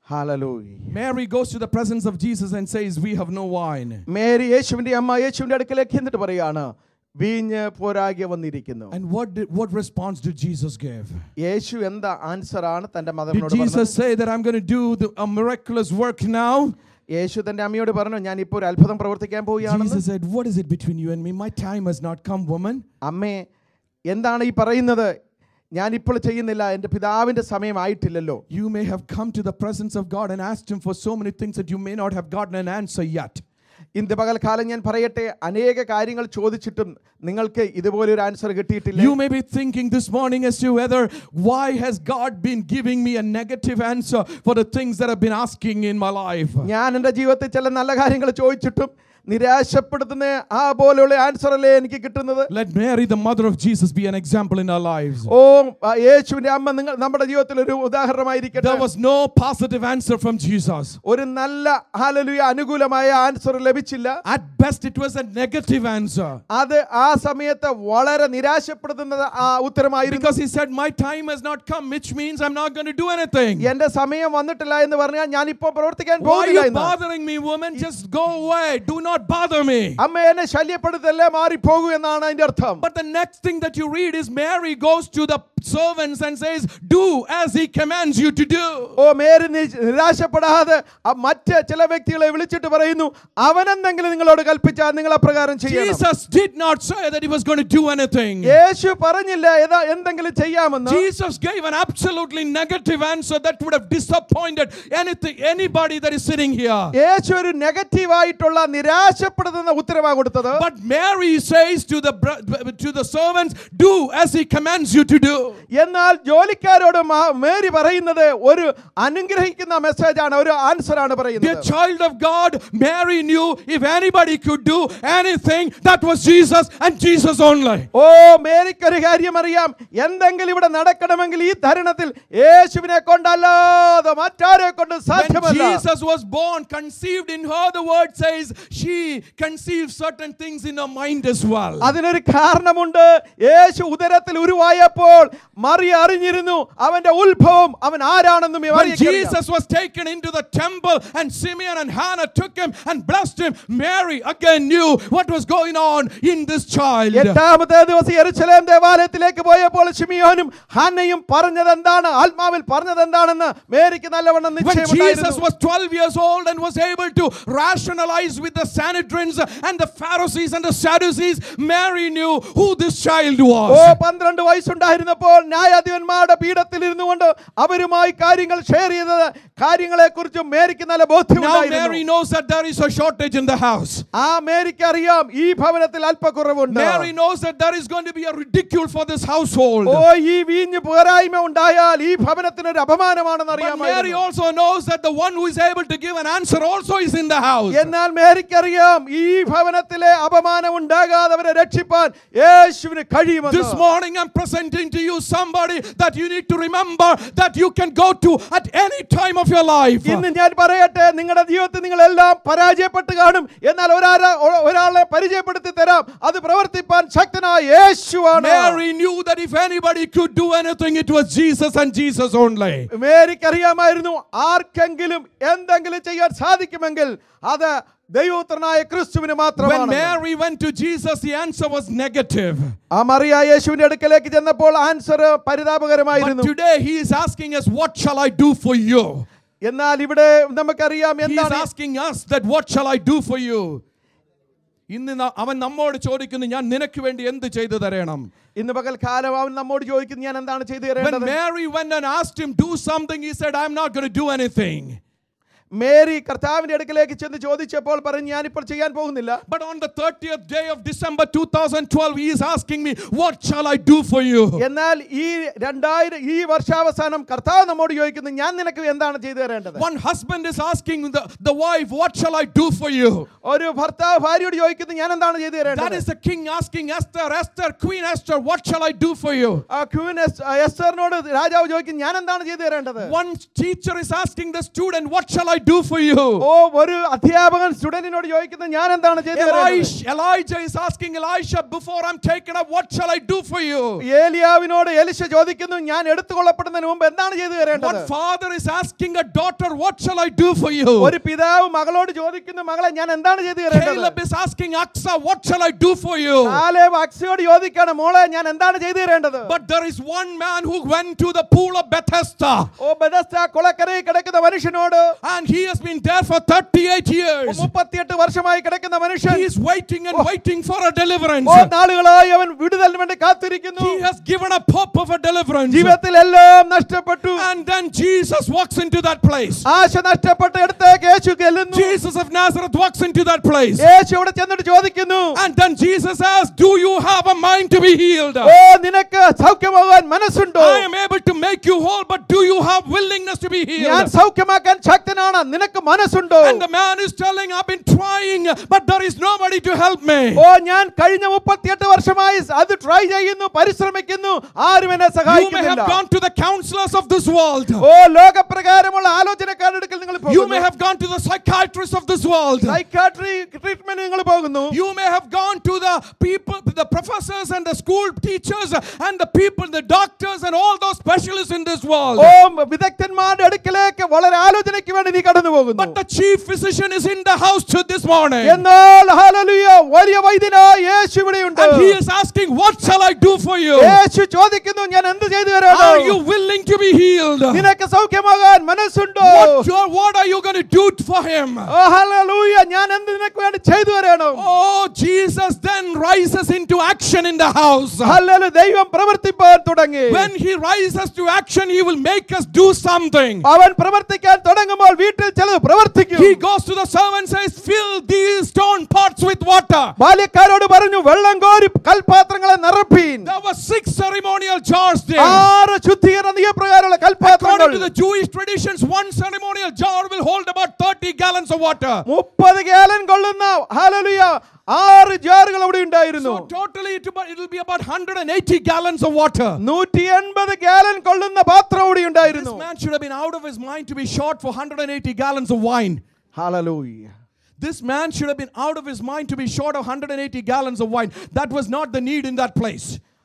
Hallelujah. Mary goes to the presence of Jesus and says, "We have no wine." Mary യേശുവിന്റെ അമ്മ യേശുവിന്റെ അടുക്കലേക്ക് എന്നിട്ട് പറയാണ്, വീഞ്ഞ് പോരാകെ വന്നിരിക്കുന്നു. And what response did Jesus give? യേശു എന്താ answer ആണ് തന്റെ Did മദറിനോട് Jesus പറഞ്ഞത്? say that I'm going to do a miraculous work now? യേശു തന്റെ അമ്മയോട് പറഞ്ഞു, ഞാൻ ഇപ്പോൾ ഒരു അത്ഭുതം പ്രവർത്തിക്കാൻ പോവുകയാണെന്ന്. Jesus said, "What is it between you and me? My time has not come, woman." അമ്മേ, എന്താണ് ഈ പറയുന്നത്? ഞാൻ ഇപ്പോൾ ചെയ്യുന്നില്ല, എൻ്റെ പിതാവിന്റെ സമയമായിട്ടില്ലല്ലോ. You may have come to the presence of God and asked him for so many things that you may not have gotten an answer yet. ഇന്ന് പകൽക്കാലം ഞാൻ പറയട്ടെ, അനേക കാര്യങ്ങൾ ചോദിച്ചിട്ടും നിങ്ങൾക്ക് ഇതുപോലെ ഒരു ആൻസർ കിട്ടിയിട്ടില്ല. You may be thinking this morning as to whether why has God been giving me a negative answer for the things that I've been asking in my life. ഞാൻ എൻ്റെ ജീവിതത്തിൽ ചില നല്ല കാര്യങ്ങൾ ചോദിച്ചിട്ടും നിരാശപ്പെടുത്തുന്ന ആ പോലെയുള്ള ആൻസർ അല്ലേ എനിക്ക് കിട്ടുന്നത്. Let Mary, the mother of Jesus, be an example in our lives. ഓ യേശുവിന്റെ അമ്മ നമ്മുടെ ജീവിതത്തിൽ ഒരു ഉദാഹരണമായിരിക്കട്ടെ. There was no positive answer from Jesus. ഒരു നല്ല ഹല്ലേലൂയ അനുകൂലമായ ആൻസർ ലഭിച്ചില്ല. At best it was a negative answer. അത് ആ സമയത്ത് വളരെ നിരാശപ്പെടുത്തുന്ന ഉത്തരമായിരുന്നു. Because he said, "My time has not come," which means I'm not going to do anything. എൻ്റെ സമയം വന്നിട്ടില്ല എന്ന് പറഞ്ഞാൽ ഞാൻ ഇപ്പോൾ പ്രവർത്തിക്കാൻ Why are പോകുന്നില്ല you എന്ന്. bothering me, woman? Just go away. Do not bother me. അമ്മ എന്നെ ശല്യപ്പെടുത്തല്ലേ, മാറി പോകൂ എന്നാണ് അതിന്റെ അർത്ഥം. But the next thing that you read is Mary goes to the servants and says, "Do as he commands you to do." ഓ Mary നിരാശപ്പെടാതെ മറ്റ് ചില വ്യക്തികളെ വിളിച്ചിട്ട് പറയുന്നു, അവനെന്തെങ്കിലും നിങ്ങളോട് കൽപ്പിച്ചാൽ നിങ്ങൾ അപ്രകാരം ചെയ്യണം. Jesus did not say that he was going to do anything. യേശു പറഞ്ഞില്ല എന്തെങ്കിലും ചെയ്യാമെന്ന്. Jesus gave an absolutely negative answer that would have disappointed anybody that is sitting here. യേശു ഒരു നെഗറ്റീവ് ആയിട്ടുള്ള നിരാശപ്പെടുത്തുന്ന ഉത്തരവാണ് കൊടുത്തത്. But Mary says to the servants, "Do as he commands you to do." എന്നാൽ ജോലിക്കാരോട് Mary പറയുന്നത് ഒരു അനുഗ്രഹിക്കുന്ന മെസ്സേജ് ആണ്, ഒരു ആൻസർ ആണ് The പറയുന്നത്. child of God, Mary knew if anybody could do anything, that was Jesus and Jesus only. ഓ മേരിക്ക് ഒരു കാര്യം അറിയാം, എന്തെങ്കിലും ഇവിടെ നടക്കണമെങ്കിൽ ഈ തരുണത്തിൽ യേശുവിനെ കൊണ്ടല്ലാതെ മറ്റാരെ കൊണ്ട് When സാധ്യമല്ല. Jesus was born, conceived in her, the word says she conceived certain things in her mind as well. അതിനൊരു കാരണമുണ്ട്. യേശു ഉദരത്തിൽ ഉരുവായപ്പോൾ മറിയ അറിഞ്ഞിരുന്നു അവന്റെ ഉത്ഭവം, അവൻ ആരാണെന്നും When Jesus was taken into the temple and Simeon and Hannah took him and blessed him, Mary again knew what was going on in this child. എട്ടാമത്തെ ദിവസം യെരൂശലേം ദേവാലയത്തിലേക്ക് പോയപ്പോൾ ശിമിയോനും ഹന്നയും പറഞ്ഞത് എന്താണ്, ആത്മാവിൽ പറഞ്ഞത് എന്താണെന്ന് മേരിക്ക് നല്ലവണ്ണം When Jesus നിശ്ചയമുണ്ടായിരുന്നു. was 12 years old and was able to rationalize with the Sanhedrins and the Pharisees and the Sadducees, Mary knew who this child oh was. 12 വയസ്സുണ്ടായിരുന്നപ്പോൾ ന്യായാധിപന്മാരുടെ പീഠത്തിൽ ഇരുന്നുകൊണ്ട് അവരുമായി കാര്യങ്ങൾ ഷെയർ ചെയ്തത് കാര്യങ്ങളെ കുറിച്ച് മേരിക്ക് നല്ല Now Mary ബോധ്യമുണ്ടായിരുന്നു. knows that there is a shortage in the house. ആ മേരിക്ക് അറിയാം ഈ ഭവനത്തിൽ അല്പക്കുറവുണ്ട്. Mary knows that there is going to be a ridicule for this household. ഓ ഈ വീഞ്ഞ് പോരായ്മ ഉണ്ടായാൽ ഈ ഭവനത്തിന് ഒരു അപമാനമാണെന്ന് But Mary അറിയാമായിരുന്നു. also knows that the one who is able to give an answer also is in the house. എന്നാൽ മേരിക്ക് അറിയാം ഈ ഭവനത്തിലെ അപമാനം ഉണ്ടാകാതെ അവരെ രക്ഷിപ്പാൻ യേശുവിന് കഴിയുമെന്ന്. This morning I'm presenting to you somebody that you need to remember that you can go to at any time of your life. ഇന്ന് ഞാൻ പറയട്ടെ, നിങ്ങളുടെ ജീവിതത്തിൽ നിങ്ങൾ എല്ലാം പരാജയപ്പെട്ട് കാണും, എന്നാൽ ഒരാളെ പരിചയപ്പെടുത്തി തരാം, അത് പ്രവർത്തിപ്പാൻ ശക്തനായ യേശുവാണ്. Mary knew that if anybody could do anything, it was Jesus and Jesus only. മേരിക്ക് അറിയാമായിരുന്നു ആർക്കെങ്കിലും എന്തെങ്കിലും ചെയ്യാൻ സാധിക്കുമെങ്കിൽ അത് ദൈവപുത്രനായ ക്രിസ്തുവിന് When മാത്രമാണ്. Mary went to Jesus, the answer was negative. ആ മറിയ യേശുവിന്റെ അടുക്കലേക്ക് ചെന്നപ്പോൾ ആൻസർ But പരിതാപകരമായിരുന്നു. today he is asking us, "What shall I do for you?" എന്നാൽ ഇവിടെ നമുക്കറിയാം He is എന്താണ് asking us that, "What shall I do for you?" ഇന്ന് അവൻ നമ്മോട് ചോദിക്കുന്നു, "ഞാൻ നിനക്ക് വേണ്ടി എന്ത് ചെയ്തു തരണം?" ഇന്ന് പകൽക്കാലം അവൻ നമ്മോട് ചോദിക്കുന്നു, ഞാൻ എന്താണ് ചെയ്തു When തരേണ്ടത്? Mary went and asked him do something, he said, "I'm not going to do anything." Mary കർത്താവിന്റെ അടുക്കലേക്ക് ചെന്ന് ചോദിച്ചപ്പോൾ പറഞ്ഞു, ഞാനിപ്പോൾ ചെയ്യാൻ പോകുന്നില്ല. But on the 30th day of December 2012, he is asking me, "What shall I do for you?" എന്നാൽ ഈ വർഷാവസാനം കർത്താവ് നമ്മോട് ചോദിക്കുന്നു, ഞാൻ നിനക്ക് എന്താണ് ചെയ്തു തരേണ്ടത്? One husband is asking the wife, "What shall I do for you?" ഒരു ഭർത്താവ് ഭാര്യയോട് ചോദിക്കുന്നു, ഞാൻ എന്താണ് ചെയ്തു That തരേണ്ടത്? is the king asking Queen Esther, "What shall I do for you?" Queen എസ്തറിനോട് രാജാവ് ചോദിക്കുന്നു, ഞാൻ എന്താണ് ചെയ്തു തരേണ്ടത്? One teacher is asking the student, "What shall I do for you? ഓ ഒരു അധ്യാപകൻ സ്റ്റുഡന്റിനോട് ചോദിക്കുന്നത് ഞാൻ എന്താണ് ചെയ്തു തരേണ്ടത്? Elijah is asking Elisha, before I'm taken up, what shall I do for you? ഏലിയാവിനോട് Elisha ചോദിക്കുന്നു ഞാൻ എടുത്തുകൊള്ളപ്പെടുന്നതിന് മുമ്പ് എന്താണ് ചെയ്തു തരേണ്ടത്? What father is asking a daughter, what shall I do for you? ഒരു പിതാവ് മകളോട് ചോദിക്കുന്നു മകളെ ഞാൻ എന്താണ് ചെയ്തു തരേണ്ടത്? Caleb is asking Aksa, what shall I do for you? Caleb അക്സയോട് ചോദിക്കാണ് മോളെ ഞാൻ എന്താണ് ചെയ്തു തരേണ്ടത്? But there is one man who went to the pool of Bethesda. ഓ ബെഥസ്ദ കുളക്കരയിൽ കിടക്കുന്ന മനുഷ്യനോട്, And he has been there for 38 years. 38 വർഷമായി കിടക്കുന്ന മനുഷ്യൻ, He is waiting and waiting for a deliverance. ഓ നാളുകളായി അവൻ വിടുതലിന് വേണ്ടി കാത്തിരിക്കുന്നു. He has given up hope of a deliverance. ജീവിതത്തിൽ എല്ലാം നഷ്ടപ്പെട്ടു. And then Jesus walks into that place. ആശ നഷ്ടപ്പെട്ട ഇടത്തേക്ക് യേശു ചെല്ലുന്നു. Jesus of Nazareth walks into that place. യേശു അവിടെ ചെന്നിട്ട് ചോദിക്കുന്നു, And then Jesus asks, do you have a mind to be healed? ഓ നിനക്ക് സൗഖ്യമാകാൻ മനസ്സുണ്ടോ? I am able to make you whole, but do you have willingness to be ഞാൻ healed? സൗഖ്യമാക്കാൻ ശക്തനാണ്, നിനക്ക് മനസ്സുണ്ടോ? And the man is telling, I've been trying, but there is nobody to help me. ഓ ഞാൻ കഴിഞ്ഞ 38 വർഷമായി അത് try ചെയ്യുന്നു, പരിശ്രമിക്കുന്നു, ആരും എന്നെ You may have സഹായിക്കുന്നില്ല. gone to the counselors of this world. ഓ ലോകപ്രകാരമുള്ള ആലോചനക്കാരുടെ അടുക്കൽ നിങ്ങൾ You may പോകുന്നു. have gone to the psychiatrists of this world. Psychiatry treatment നിങ്ങൾ പോകുന്നു. You may have gone to the people, the professors and the school teachers and the people, the doctors and all those specialists in this world. ഓ വിദഗ്ധന്മാരുടെ അടുക്കലേക്ക് വളരെ ആലോചനയ്ക്ക് വേണ്ടി നീ കടന്നു പോകുന്നു. But the chief physician is in the house this morning. എന്നാൽ ഹല്ലേലൂയ വലിയ വൈദ്യനായ യേശു ഇവിടെയുണ്ട്. And he is asking, what shall I do for you? യേശു ചോദിക്കുന്നു ഞാൻ എന്ത് ചെയ്തു തരാം? Are you willing to be healed? നിനക്ക് സൗഖ്യമാകാൻ മനസ്സുണ്ടോ? What are you going to do for him? ഓ ഹല്ലേലൂയ ഞാൻ എന്ത് നിനക്ക് വേണ്ടി ചെയ്തു തരണം? Oh, Jesus then rises into action in the house. ഹല്ലേലൂയ ദൈവം പ്രവർത്തിപ്പാൻ തുടങ്ങി. When he rises to action, he will make us do something. അവൻ പ്രവർത്തിക്കാൻ തുടങ്ങുമ്പോൾ വീട്ടിൽ ചിലത് പ്രവർത്തിക്കും. He goes to the servant and says, fill these stone pots with water. ബാല്യക്കാരോട് പറഞ്ഞു വെള്ളം കോരി കൽപാത്രങ്ങളെ നിറപ്പീൻ. There were 6 ceremonial jars there. 6 ശുദ്ധീകരണ നിയമപ്രകാരമുള്ള കൽപാത്രങ്ങൾ. According to the Jewish traditions, one ceremonial jar will hold about 30 gallons of water. 30 gallon കൊള്ളുന്ന ഹല്ലേലൂയ 6 ജാറുകൾ അവിടെ ഉണ്ടായിരുന്നു. So totally it will be about 180 gallons of water. 180 gallon കൊള്ളുന്ന പാത്രം അവിടെ ഉണ്ടായിരുന്നു. This man should have been out of his mind to be short for 180 gallons of wine. ഹല്ലേലൂയ. This man should have been out of his mind to be short of 180 gallons of wine. That was not the need in that place.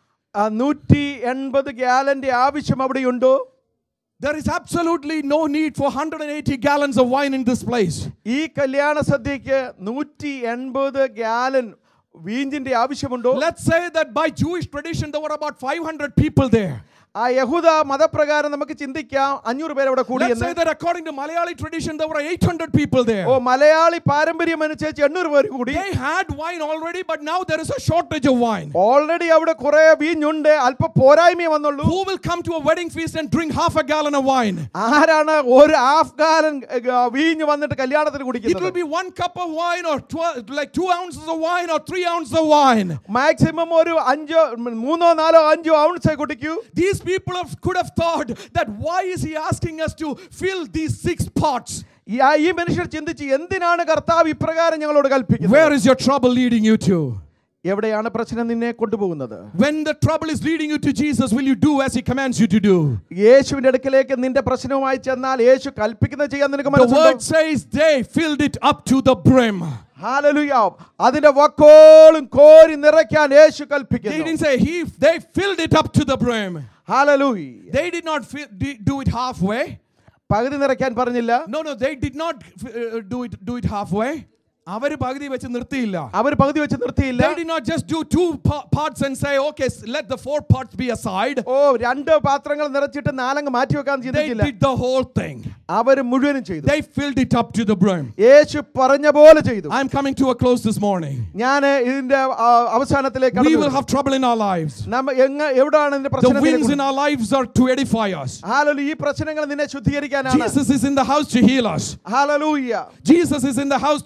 180 ഗാലന്റെ ആവശ്യം അവിടെയുണ്ടോ? There is absolutely no need for 180 gallons of wine in this place. ഈ കല്യാണ സദ്യക്ക് 180 gallon വീഞ്ഞിന്റെ ആവശ്യമുണ്ടോ? Let's say that by Jewish tradition there were about 500 people there. ആ യഹൂദ മതപ്രകാരം നമുക്ക് ചിന്തിക്കാം 500 പേര് അവിടെ കൂടി Let's എന്ന്. say that according to Malayali tradition there were 800 people there. ഓ മലയാളി പാരമ്പര്യം അനുസരിച്ച് 800 പേര് കൂടി. They had wine already, but now there is a shortage of wine. Already അവിടെ കുറെ വീഞ്ഞുണ്ട്, അല്പ പോരായ്മയെ വന്നുള്ളൂ. Who will come to a wedding feast and drink half a gallon of wine? ആരാണ് ഒരു half gallon വീഞ്ഞ് വന്നിട്ട് കല്യാണത്തിന് It will കുടിക്കുന്നത്? be 1 cup of wine or 2 ounces of wine or 3 ounces of wine. Maximum ഒരു 3 4 5 ounce കുടിക്കൂ. These people could have thought that why is he asking us to fill these 6 pots? ഈ മനുഷ്യർ ചിന്തിച്ച് എന്തിനാണ് കർത്താവ് ഇപ്രകാരം ഞങ്ങളോട് കൽപ്പിക്കുന്നത്? Where is your trouble leading you to? എവിടെയാണ് പ്രശ്നം നിന്നെ കൊണ്ടുപോകുന്നത്? When the trouble is leading you to Jesus, will you do as he commands you to do? യേശുവിന്റെ അടുക്കലേക്ക് നിന്റെ പ്രശ്നവുമായി ചെന്നാൽ യേശു കൽപ്പിക്കുന്നത് ചെയ്യാൻ നിനക്ക് The മനസ്സുണ്ടോ? word says they filled it up to the brim. ഹല്ലേലൂയ. അതിന്റെ വക്കോളും കോരി നിറയ്ക്കാൻ യേശു They കൽപ്പിക്കുന്നു. didn't say they filled it up to the brim. ഹല്ലേലൂയ. They did not do it halfway. പകുതി നിറയ്ക്കാൻ പറഞ്ഞില്ല. No, they did not do it halfway. അവർ പകുതി വെച്ച് നിർത്തിയില്ല. അവർ പകുതി വെച്ച് നിർത്തിയില്ല. They did not just do 2 parts and say, okay, let the 4 parts be aside. ഓ 2 പാത്രങ്ങൾ നിറച്ചിട്ട് 4 മാറ്റി വെക്കാൻ They ചിന്തിച്ചില്ല. did the whole thing. അവർ മുഴുവനും ചെയ്തു. They filled it up to the brim. യേശു പറഞ്ഞ പോലെ ചെയ്തു. I'm coming to a close this morning. ഞാൻ ഇതിന്റെ അവസാനത്തിലേക്ക് We കടന്നു. will have trouble in our lives. എവിടാണ് ഇതിന്റെ The പ്രശ്നം? winds in our lives are to edify us. ഹല്ലേലൂയ. ഈ പ്രശ്നങ്ങൾ നിന്നെ ശുദ്ധീകരിക്കാനാണ്. Jesus is in the house to heal us. ഹല്ലേലൂയ. Jesus is in the house to heal us.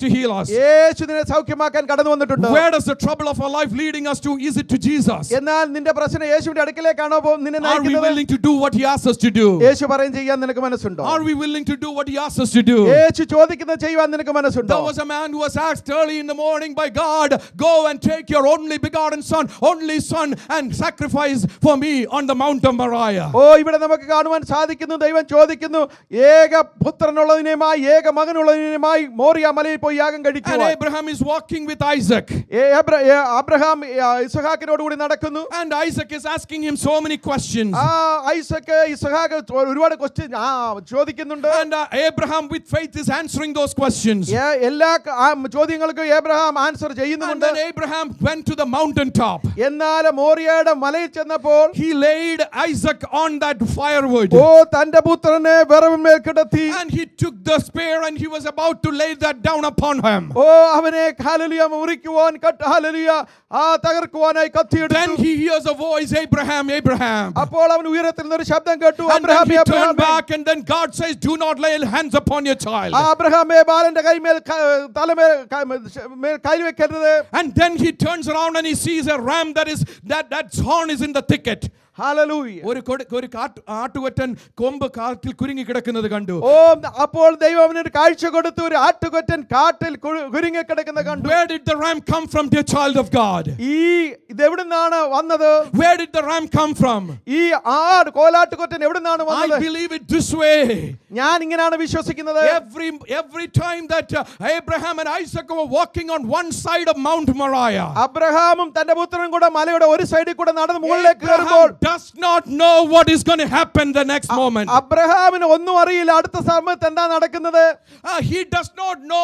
യേശു നിന്നെ സൗഖ്യമാക്കാൻ കടന്നു വന്നിട്ടുണ്ട്. Where does the trouble of our life leading us to? Is it to Jesus? എന്നാൽ നിന്റെ പ്രശ്നം യേശുവിന്റെ അടുക്കലേക്കാണോ നിന്നെ Are we നയിക്കുന്നത്? willing to do what he asks us to do? യേശു പറയും ചെയ്യാൻ നിനക്ക് മനസ്സുണ്ടോ? Are we willing to do what he asks us to do? യേശു ചോദിക്കുന്നത് ചെയ്യുവാൻ നിനക്ക് മനസ്സുണ്ടോ? There was a man who was asked early in the morning by God, go and take your only begotten son and sacrifice for me on the Mount of Moriah. ഇവിടെ നമുക്ക് കാണുവാൻ സാധിക്കുന്നു, ദൈവം ചോദിക്കുന്നു ഏക പുത്രനുള്ളതിനുമായി ഏക മകനുള്ളതിനുമായി മോറിയ മലയിൽ പോയി യാഗം And കഴിക്കുവാൻ. Abraham is walking with Isaac. Abraham ഇസ്ഹാക്കിനോട് കൂടി നടക്കുന്നു. And Isaac is asking him so many questions. Isaac Ishaq ഒരുപാട് ക്വസ്റ്റ്യൻ ചോദിക്കുന്നുണ്ട്. And Abraham with faith is answering those questions. എല്ലാ ചോദ്യങ്ങൾക്കും ഏബ്രഹാം ആൻസർ And ചെയ്യുന്നുണ്ട്. then Abraham went to the mountaintop. എന്നാൽ മോറിയയുടെ മലയിൽ ചെന്നപ്പോൾ He laid Isaac on that firewood. തന്റെ പുത്രനെ വിറവിന്മേൽ കിടത്തി. And he took the spear and he was about to lay that down upon him. അവനെ ഹല്ലേലൂയ മുറിക്കുവാൻ ഹല്ലേലൂയ തകർക്കുവാനായി കത്തിയെടുത്തു. Then he hears a voice, Abraham, Abraham. അപ്പോൾ അവൻ ഉയരത്തിൽ നിന്ന് ഒരു ശബ്ദം കേട്ടു, And then he അബ്രഹാമേ turned back and then God says, do not lay hands upon your child. അബ്രഹാമേ ബാലന്റെ കൈമേൽ തലമേൽ കൈ വെക്കരുത്. And then he turns around and he sees a ram that horn is in the thicket. ഹല്ലേലൂയ. ഒരു ആട്ടുകൊറ്റൻ കൊമ്പ് കാട്ടിൽ കുരുങ്ങി കിടക്കുന്നത് കണ്ടു. അപ്പോൾ ദൈവം അവനൊരു കാഴ്ച കൊടുത്തു, ഒരു ആട്ടുകൊറ്റൻ കാട്ടിൽ കുരുങ്ങി കിടക്കുന്നത് കണ്ടു. Where did the ram come from, dear child of God? ഇത് എവിടുന്നാണ് വന്നത്? Where did the ram come from? ഈ കോലാട്ടുകൊറ്റൻ എവിടുന്നാണ് വന്നത്? I believe it this way. ഞാൻ ഇങ്ങനെയാണ് വിശ്വസിക്കുന്നത്. Every time that Abraham and Isaac were walking on one side of Mount Moriah, അബ്രഹാമും തന്റെ പുത്രനും കൂടെ മലയുടെ ഒരു സൈഡിൽ കൂടെ നടന്ന് മുകളിലേക്ക് കയറുമ്പോൾ does not know what is going to happen the next moment. അബ്രഹാമിന് ഒന്നും അറിയില്ല അടുത്ത സമയത്ത് എന്താ നടക്കുന്നത്. He does not know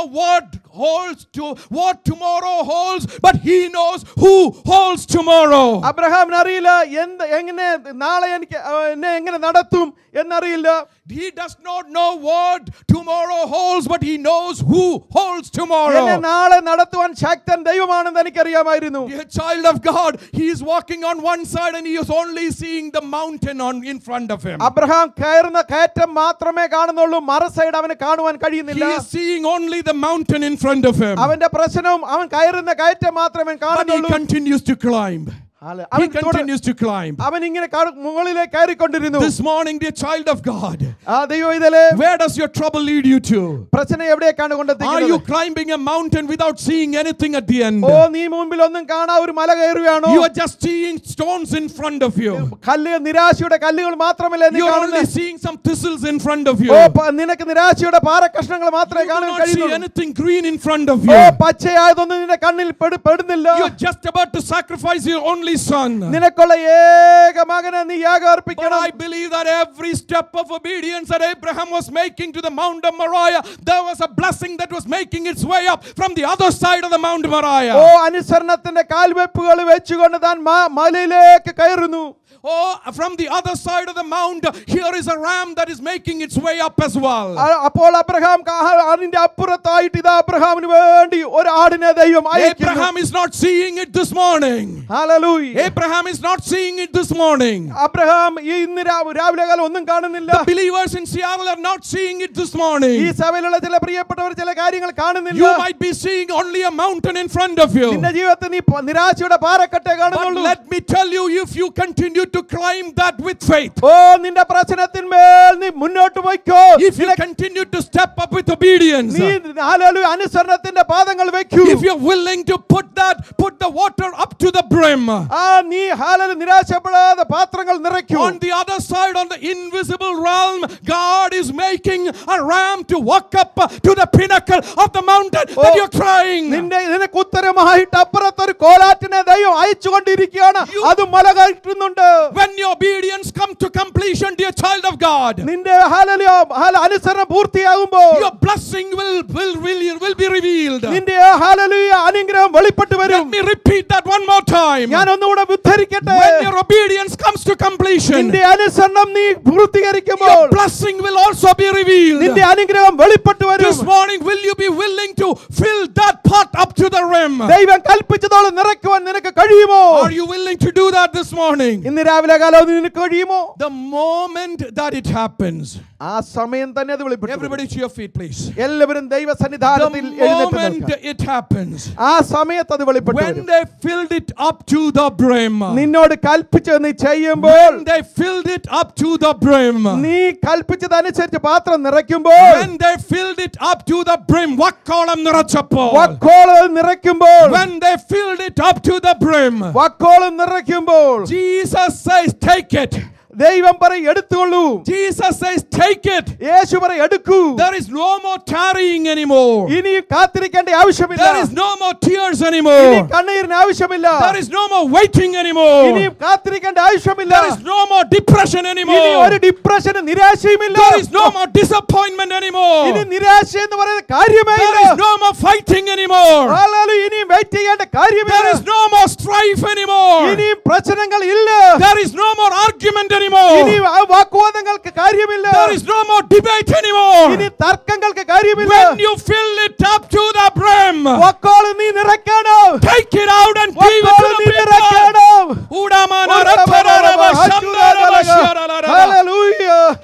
what tomorrow holds, but he knows who holds tomorrow. അബ്രഹാമിന് അറിയില്ല എങ്ങനെ നാളെ എന്നെ എങ്ങനെ നടത്തും എന്നറിയില്ല. He does not know what tomorrow holds, but he knows who holds tomorrow. എന്നെ നാളെ നടത്തുവാൻ ശക്തൻ ദൈവമാണെന്ന് എനിക്കറിയാമായിരുന്നു. Dear child of God, he is walking on one side and he is only seeing the mountain in front of him. Abraham കയറുന്ന കയറ്റം മാത്രമേ കാണുന്നുള്ളൂ, മറു സൈഡ് അവന് കാണുവാൻ കഴിയുന്നില്ല. He is seeing only the mountain in front of him. അവന്റെ പ്രശ്നവും അവൻ കയറുന്ന കയറ്റം മാത്രമേ കാണുന്നുള്ളൂ. But he continues to climb. He continues to climb. അവൻ ഇങ്ങനെ മുകളിലേക്ക് കയറിക്കൊണ്ടിരുന്നു. This morning, dear child of God, ദൈവമേ, where does your trouble lead you to? പ്രശ്നം എവിടേക്കാണ് കൊണ്ടെത്തിക്കുന്നത്? Are you climbing a mountain without seeing anything at the end? നീ മുൻപിൽ ഒന്നും കാണാ ഒരു മല കയറുകയാണോ? You are just seeing stones in front of you. നിരാശയുടെ കല്ലുകൾ മാത്രമല്ലേ നീ You are കാണുന്നത്? only seeing some thistles in front of you. നിനക്ക് നിരാശയുടെ പാറക്കഷ്ണങ്ങൾ മാത്രമേ കാണാൻ You do not see കഴിയൂ. anything green in front of you. പച്ചയായതൊന്നും നിന്റെ കണ്ണിൽ പെടുന്നില്ല. You are just about to sacrifice your only son. നിനക്കുള്ള ഏക മകനെ നീ യാഗം But അർപ്പിക്കണം. I believe that every step of obedience that Abraham was making to the Mount of Moriah, there was a blessing that was making its way up from the other side of the Mount Moriah. അനുസരണത്തിന്റെ കാൽവെപ്പുകൾ വെച്ചുകൊണ്ട് താൻ മലയിലേക്ക് കയറുന്നു. From the other side of the mount, here is a ram that is making its way up as well. അപ്പോൾ Abraham അതിന്റെ അപ്പുറത്തായിട്ട് ഇതാ അബ്രഹാമിന് വേണ്ടി ഒരു ആടിനെ ദൈവം അയക്കുന്നു. Abraham is not seeing it this morning. Hallelujah. Abraham is not seeing it this morning. Abraham ഇന്ന് രാവിലെ കാലം ഒന്നും കാണുന്നില്ല. The believers in Seattle are not seeing it this morning. ഈ സഭയിലുള്ള ചില പ്രിയപ്പെട്ടവർ ചില കാര്യങ്ങൾ കാണുന്നില്ല. You might be seeing only a mountain in front of you. നിന്റെ ജീവിതത്തിൽ നീ നിരാശയുടെ പാറക്കെട്ടേ But കാണുന്നുള്ളൂ. let me tell you, if you continue to climb that with faith, നിന്റെ പ്രശ്നത്തിന്മേൽ നീ മുന്നോട്ട് പോയിക്കോ. if you continue to step up with obedience, നീ ഹല്ലേലൂയ അനുസരണത്തിന്റെ പാദങ്ങൾ വെക്കൂ. if you're willing to put the water up to the brim, നീ ഹല്ലേലൂയ നിരാശപ്പെടാതെ പാത്രങ്ങൾ നിറയ്ക്കൂ. on the other side, on the invisible realm, God is making a ram to walk up to the pinnacle of the mountain that you're crying. നിനക്ക് ഉത്തരമായിട്ട് അപ്പുറത്ത് ഒരു കോലാറ്റിനെ ദൈവം അയച്ചുകൊണ്ടിരിക്കുകയാണ്. അത് മല കയറ്റുന്നുണ്ട്. When your obedience come to completion, dear child of God, നിന്റെ ഹല്ലേലൂയ അനുസരണം പൂർത്തിയാകുമ്പോൾ your blessing will be revealed. നിന്റെ ഹല്ലേലൂയ അനുഗ്രഹം വെളിപ്പെട്ടു വരും. Let me repeat that one more time. time. ഞാൻ ഒന്നുകൂടെ ഉദ്ധരിക്കട്ടെ. When your obedience comes to completion, നിന്റെ അനുസരണം നീ പൂർത്തീകരിക്കുമ്പോൾ your blessing will also be revealed. നിന്റെ അനുഗ്രഹം വെളിപ്പെട്ടു വരും. This morning, will you be willing to fill that pot up to the rim? ദൈവം കൽപ്പിച്ചതോളം നിറയ്ക്കുവാൻ നിനക്ക് കഴിയുമോ? Are you willing to do that this morning? ഇന്ന് രാവിലെ കാലം നിനക്ക് കഴിയുമോ? The moment that it happens, ആ സമയം തന്നെ അത് വെളിപ്പെട്ടു. everybody to your feet, please. എല്ലാവരും ദൈവ സന്നിധാനത്തിൽ The എഴുന്നേറ്റ് moment നിൽക്കുക. it happens, ആ സമയത്ത് അത് വെളിപ്പെട്ടു when വരും. they filled it up to the brim, നിന്നോട് കൽപ്പിച്ചത് നീ ചെയ്യുമ്പോൾ, when they filled it up to the brim, നീ കൽപ്പിച്ചതനുസരിച്ച് പാത്രം നിറയ്ക്കുമ്പോൾ, when they filled it up to the brim, വക്കോളം നിറച്ചപ്പോൾ, വക്കോളം നിറയ്ക്കുമ്പോൾ, when they filled it up to the brim, വക്കോളം നിറയ്ക്കുമ്പോൾ, Jesus says, take it. ദൈവം പറയും എടുത്തുകൊള്ളൂ. Jesus says, take it. യേശു പറയും എടുക്കൂ. There is no more tarrying anymore. ഇനി കാത്തിരിക്കേണ്ട ആവശ്യമില്ല. There is no more tears ഇനി anymore. കണ്ണീരിന് ആവശ്യമില്ല. There is no more waiting anymore. ഇനി കാത്തിരിക്കേണ്ട ആവശ്യമില്ല. There is no more depression ഇനി anymore. ഒരു ഡിപ്രഷനും നിരാശയുമില്ല. There is no more disappointment anymore. ഇനി നിരാശ എന്ന് പറയുന്ന കാര്യമേ There ഇല്ല. is no more fighting anymore. ഹല്ലേലൂയ. ഇനി വെയിറ്റ് ചെയ്യേണ്ട കാര്യമില്ല. There is no more strife anymore. ഇനി പ്രശ്നങ്ങൾ ഇല്ല. There is no more argument ഇനി anymore. വാഗ്വാദങ്ങൾക്ക് കാര്യമില്ല. There is no more debate anymore. ഇനി തർക്കങ്ങൾക്ക് കാര്യമില്ല. When you fill it up to the brim, വാക്കോളം നീ നിറയ്ക്കണം. take it out and give it to വാക്കോളം the നീ people. നിറയ്ക്കണം. Udamana rattararava shambarava shararara. Hallelujah.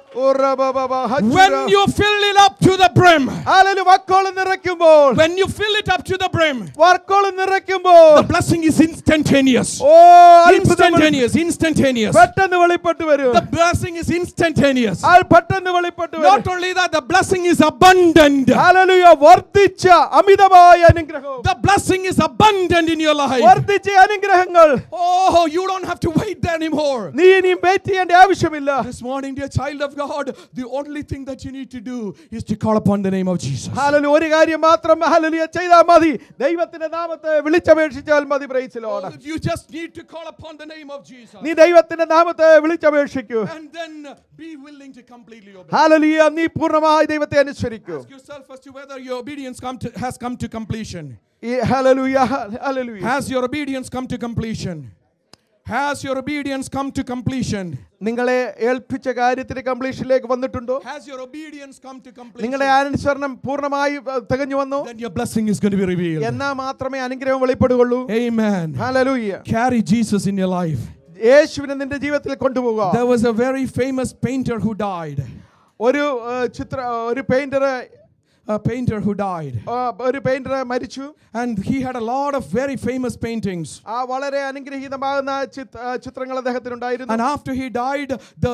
When you fill it up to the brim, hallelujah. വാക്കോളം നിറയ്ക്കുമ്പോൾ, when you fill it up to the brim, വാക്കോളം നിറയ്ക്കുമ്പോൾ, the blessing is instantaneous. Instantaneous Instantaneous. പെട്ടെന്ന് വെളിപ്പെട്ടു വരും. The blessing is instantaneous. പെട്ടെന്ന് വെളിപ്പെട്ടു വരും. Not only that, the blessing is abundant. ഹല്ലേലൂയ. വർദ്ധിച്ച അമിതമായ അനുഗ്രഹം. The blessing is abundant in your life. വർദ്ധിച്ച അനുഗ്രഹങ്ങൾ. Oh, you don't have to wait anymore. നീ ഇനി വെയിറ്റ് ചെയ്യേണ്ട ആവശ്യമില്ല. This morning, dear child of God, the only thing that you need to do is to call upon the name of Jesus. ഹല്ലേലൂയ. ഒരു കാര്യം മാത്രം ഹല്ലേലൂയ ചെയ്താൽ മതി. ദൈവത്തിന്റെ നാമത്തെ വിളിച്ചപേക്ഷിച്ചാൽ മതി. Praise the Lord. You just need to call upon the name of Jesus. നീ ദൈവത്തിന്റെ നാമത്തെ വിളിച്ചപേക്ഷിക്കൂ. And then be willing to completely obey. ഹല്ലേലൂയ. നീ പൂർണ്ണമായി ദൈവത്തെ അനുസരിക്കൂ. Ask yourself as to whether your obedience has come to completion. ഹല്ലേലൂയ. ഹല്ലേലൂയ. Has your obedience come to completion? Has your obedience come to completion? നിങ്ങളെ ഏൽപ്പിച്ച കാര്യത്തിന്റെ കംപ്ലീഷനിലേക്ക് വന്നിട്ടുണ്ടോ? Has your obedience come to completion? നിങ്ങളുടെ അനുസരണം പൂർണ്ണമായി തികഞ്ഞു വന്നു. Then your blessing is going to be revealed. എന്നാ മാത്രമേ അനുഗ്രഹം വെളിപ്പെടുകയുള്ളൂ. Amen. ഹല്ലേലൂയ. Carry Jesus in your life. യേശുവിനെ നിന്റെ ജീവിതത്തിൽ കൊണ്ടുപോകുക. There was a very famous painter who died. ഒരു painter A painter who died. ഒരു പെയിന്റർ മരിച്ചു. And he had a lot of very famous paintings. ആ വളരെ അനുഗ്രഹീതമാകുന്ന ചിത്രങ്ങൾ അദ്ദേഹത്തിനുണ്ടായിരുന്നു. And after he died,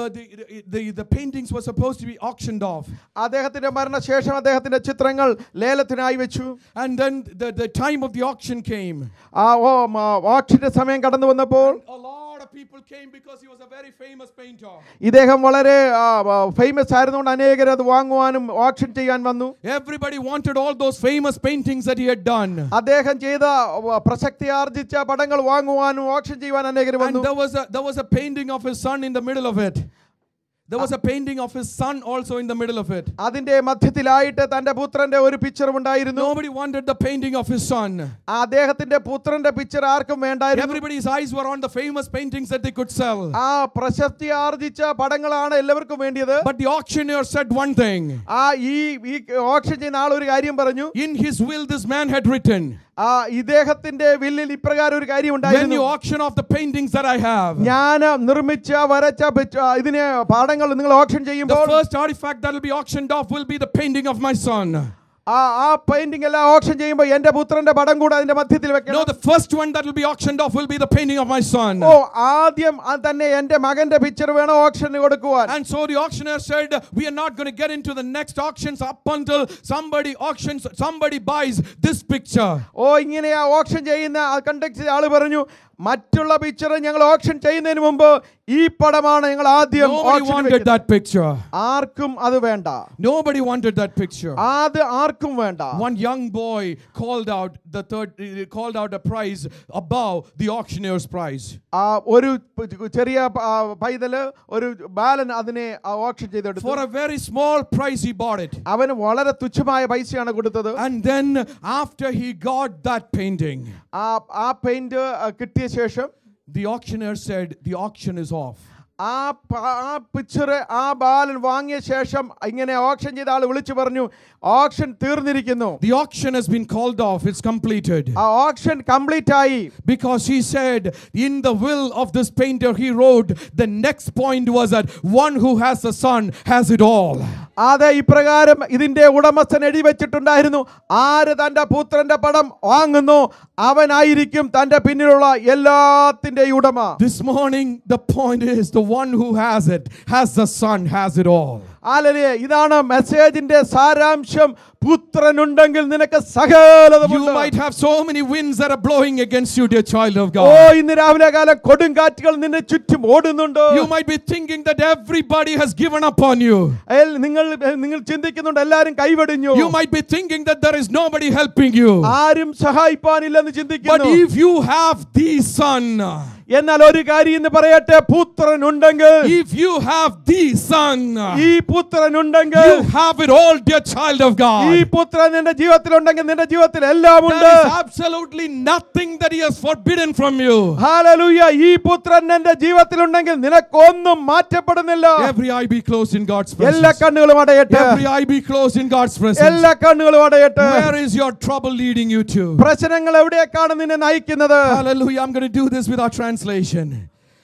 the paintings were supposed to be auctioned off. അദ്ദേഹത്തിന്റെ മരണശേഷം അദ്ദേഹത്തിന്റെ ചിത്രങ്ങൾ ലേലത്തിനായി വെച്ചു. And then the time of the auction came. ആ ഓക്ഷന്റെ സമയം കടന്നു വന്നപ്പോൾ A lot of people came because he was a very famous painter. ഇദ്ദേഹം വളരെ ഫേമസ് ആയിരുന്നുകൊണ്ട് അനേകർ അത് വാങ്ങുവാനും ഓക്ഷൻ ചെയ്യാൻ വന്നു. Everybody wanted all those famous paintings that he had done. അദ്ദേഹം ചെയ്ത പ്രസക്തി ആർജിച്ച പടങ്ങൾ വാങ്ങുവാനും ഓക്ഷൻ ചെയ്യുവാൻ അനേകർ വന്നു. And there was a painting of his son in the middle of it. There was a painting of his son also in the middle of it. അതിന്റെ മധ്യത്തിലായിട്ട് തന്റെ പുത്രന്റെ ഒരു പിക്ചർ ഉണ്ടായിരുന്നു. Nobody wanted the painting of his son. അദ്ദേഹത്തിന്റെ പുത്രന്റെ picture ആർക്കും വേണ്ടായിരുന്നു. Everybody's eyes were on the famous paintings that they could sell. ആ പ്രശസ്തി ആർജിച്ച പടങ്ങളാണ് എല്ലാവർക്കും വേണ്ടിയത്. But the auctioneer said one thing. ഈ ഓക്ഷൻ ചെയ്യുന്ന ആൾ ഒരു കാര്യം പറഞ്ഞു. In his will this man had written. ഇദ്ദേഹത്തിന്റെ വില്ലിൽ ഇപ്രകാരം ഒരു കാര്യം When ഉണ്ടായിരുന്നു. you auction off the paintings that I have, ഞാൻ നിർമ്മിച്ച വരച്ച ഇതിനെ പടങ്ങൾ നിങ്ങൾ ഓക്ഷൻ the ചെയ്യുമ്പോൾ first artifact that will be auctioned off will be the painting of my son. ആ പെയിന്റിംഗ് എല്ലാം ഓക്ഷൻ ചെയ്യുമ്പോൾ എന്റെ പുത്രന്റെ പടം കൂടെ അതിന്റെ മധ്യത്തിൽ വെക്കണം. No, the first one that will be auctioned off will be the painting of my son. ആദ്യം തന്നെ എന്റെ മകന്റെ പിക്ചർ വേണം ഓക്ഷന് കൊടുക്കുവാൻ. And so the auctioneer said, we are not going to get into the next auctions up until somebody buys this picture. ഇങ്ങനെ auction ചെയ്യുന്ന conduct ആള് പറഞ്ഞു മറ്റുള്ള പിക്ചർ ഞങ്ങൾ ഓപ്ഷൻ ചെയ്യുന്നതിന് മുമ്പ് ഈ പടമാണ് ഞങ്ങൾ ആദ്യം Nobody wanted that picture. ആർക്കും അത് വേണ്ട. Nobody wanted that picture. അത് ആർക്കും വേണ്ട. One young boy called out a price above the auctioneer's price. ഒരു ചെറിയ പൈതല് ഒരു ബാലൻ അതിനെ ഓപ്ഷൻ ചെയ്തെടുത്തു. For a very small price he bought it. അവന് വളരെ തുച്ഛമായ പൈസയാണ് കൊടുത്തത്. And then after he got that painting, ആ പെയിന്റ് കിട്ടിയ ശേഷം the auctioneer said the auction is off. ആ പിക്ചർ ആ ബാലൻ വാങ്ങിയ ശേഷം ഇങ്ങനെ ഓപ്ഷൻ ചെയ്ത ആൾ വിളിച്ചു പറഞ്ഞു ഓപ്ഷൻ തീർന്നിരിക്കുന്നു. The auction has been called off. It's completed. ആ ഓപ്ഷൻ കംപ്ലീറ്റ് ആയി. Because he said in the will of this painter he wrote the next point was that one who has a son has it all. അതെ, ഇപ്രകാരം ഇതിന്റെ ഉടമസ്ഥൻ എഴുതി വെച്ചിട്ടുണ്ടായിരുന്നു, ആര് തന്റെ പുത്രന്റെ പടം വാങ്ങുന്നു അവനായിരിക്കും തന്റെ പിന്നിലുള്ള എല്ലാത്തിന്റെ ഉടമ. This morning the point is the one who has it, has the son, has it all. Hallelujah. ഇതാണ് മെസ്സേജിന്റെ സാരാംശം. പുത്രനുണ്ടെങ്കിൽ നിനക്ക് സകലതുമുണ്ട്. You might have so many winds that are blowing against you, dear child of oh, God. ഇന്ന് രാവിലെ കാലം കൊടുങ്കാറ്റുകൾ നിന്നെ ചുറ്റും ഓടുന്നുണ്ട്. You might be thinking that everybody has given up on you. നിങ്ങൾ ചിന്തിക്കുന്നുണ്ട് എല്ലാരും കൈവെടിഞ്ഞു. You might be thinking that there is nobody helping you. ആരും സഹായിപ്പാനില്ലെന്ന് ചിന്തിക്കുന്നു. But if you have the son, എന്നാൽ ഒരു കാര്യം എന്ന് പറയട്ടെ, പുത്രനുണ്ടെങ്കിൽ, if you have the son, ഈ പുത്രനുണ്ടെങ്കിൽ, you have it all, dear child of God. ഈ പുത്രൻ നിന്റെ ജീവിതത്തിലുണ്ടെങ്കിൽ നിന്റെ ജീവിതത്തിൽ എല്ലാം ഉണ്ട്. There is absolutely nothing that he has forbidden from you. Hallelujah. ഈ പുത്രൻ നിന്റെ ജീവിതത്തിലുണ്ടെങ്കിൽ നിനക്കൊന്നും മാറ്റപ്പെടുന്നില്ല. Every eye be closed in God's presence. എല്ലാ കണ്ണുകളും അടയട്ടെ. Every eye be closed in God's presence. എല്ലാ കണ്ണുകളും അടയട്ടെ. Where is your trouble leading you to? പ്രശ്നങ്ങൾ എവിടേക്കാണ് നിന്നെ നയിക്കുന്നത്? Hallelujah. I'm going to do this without translation.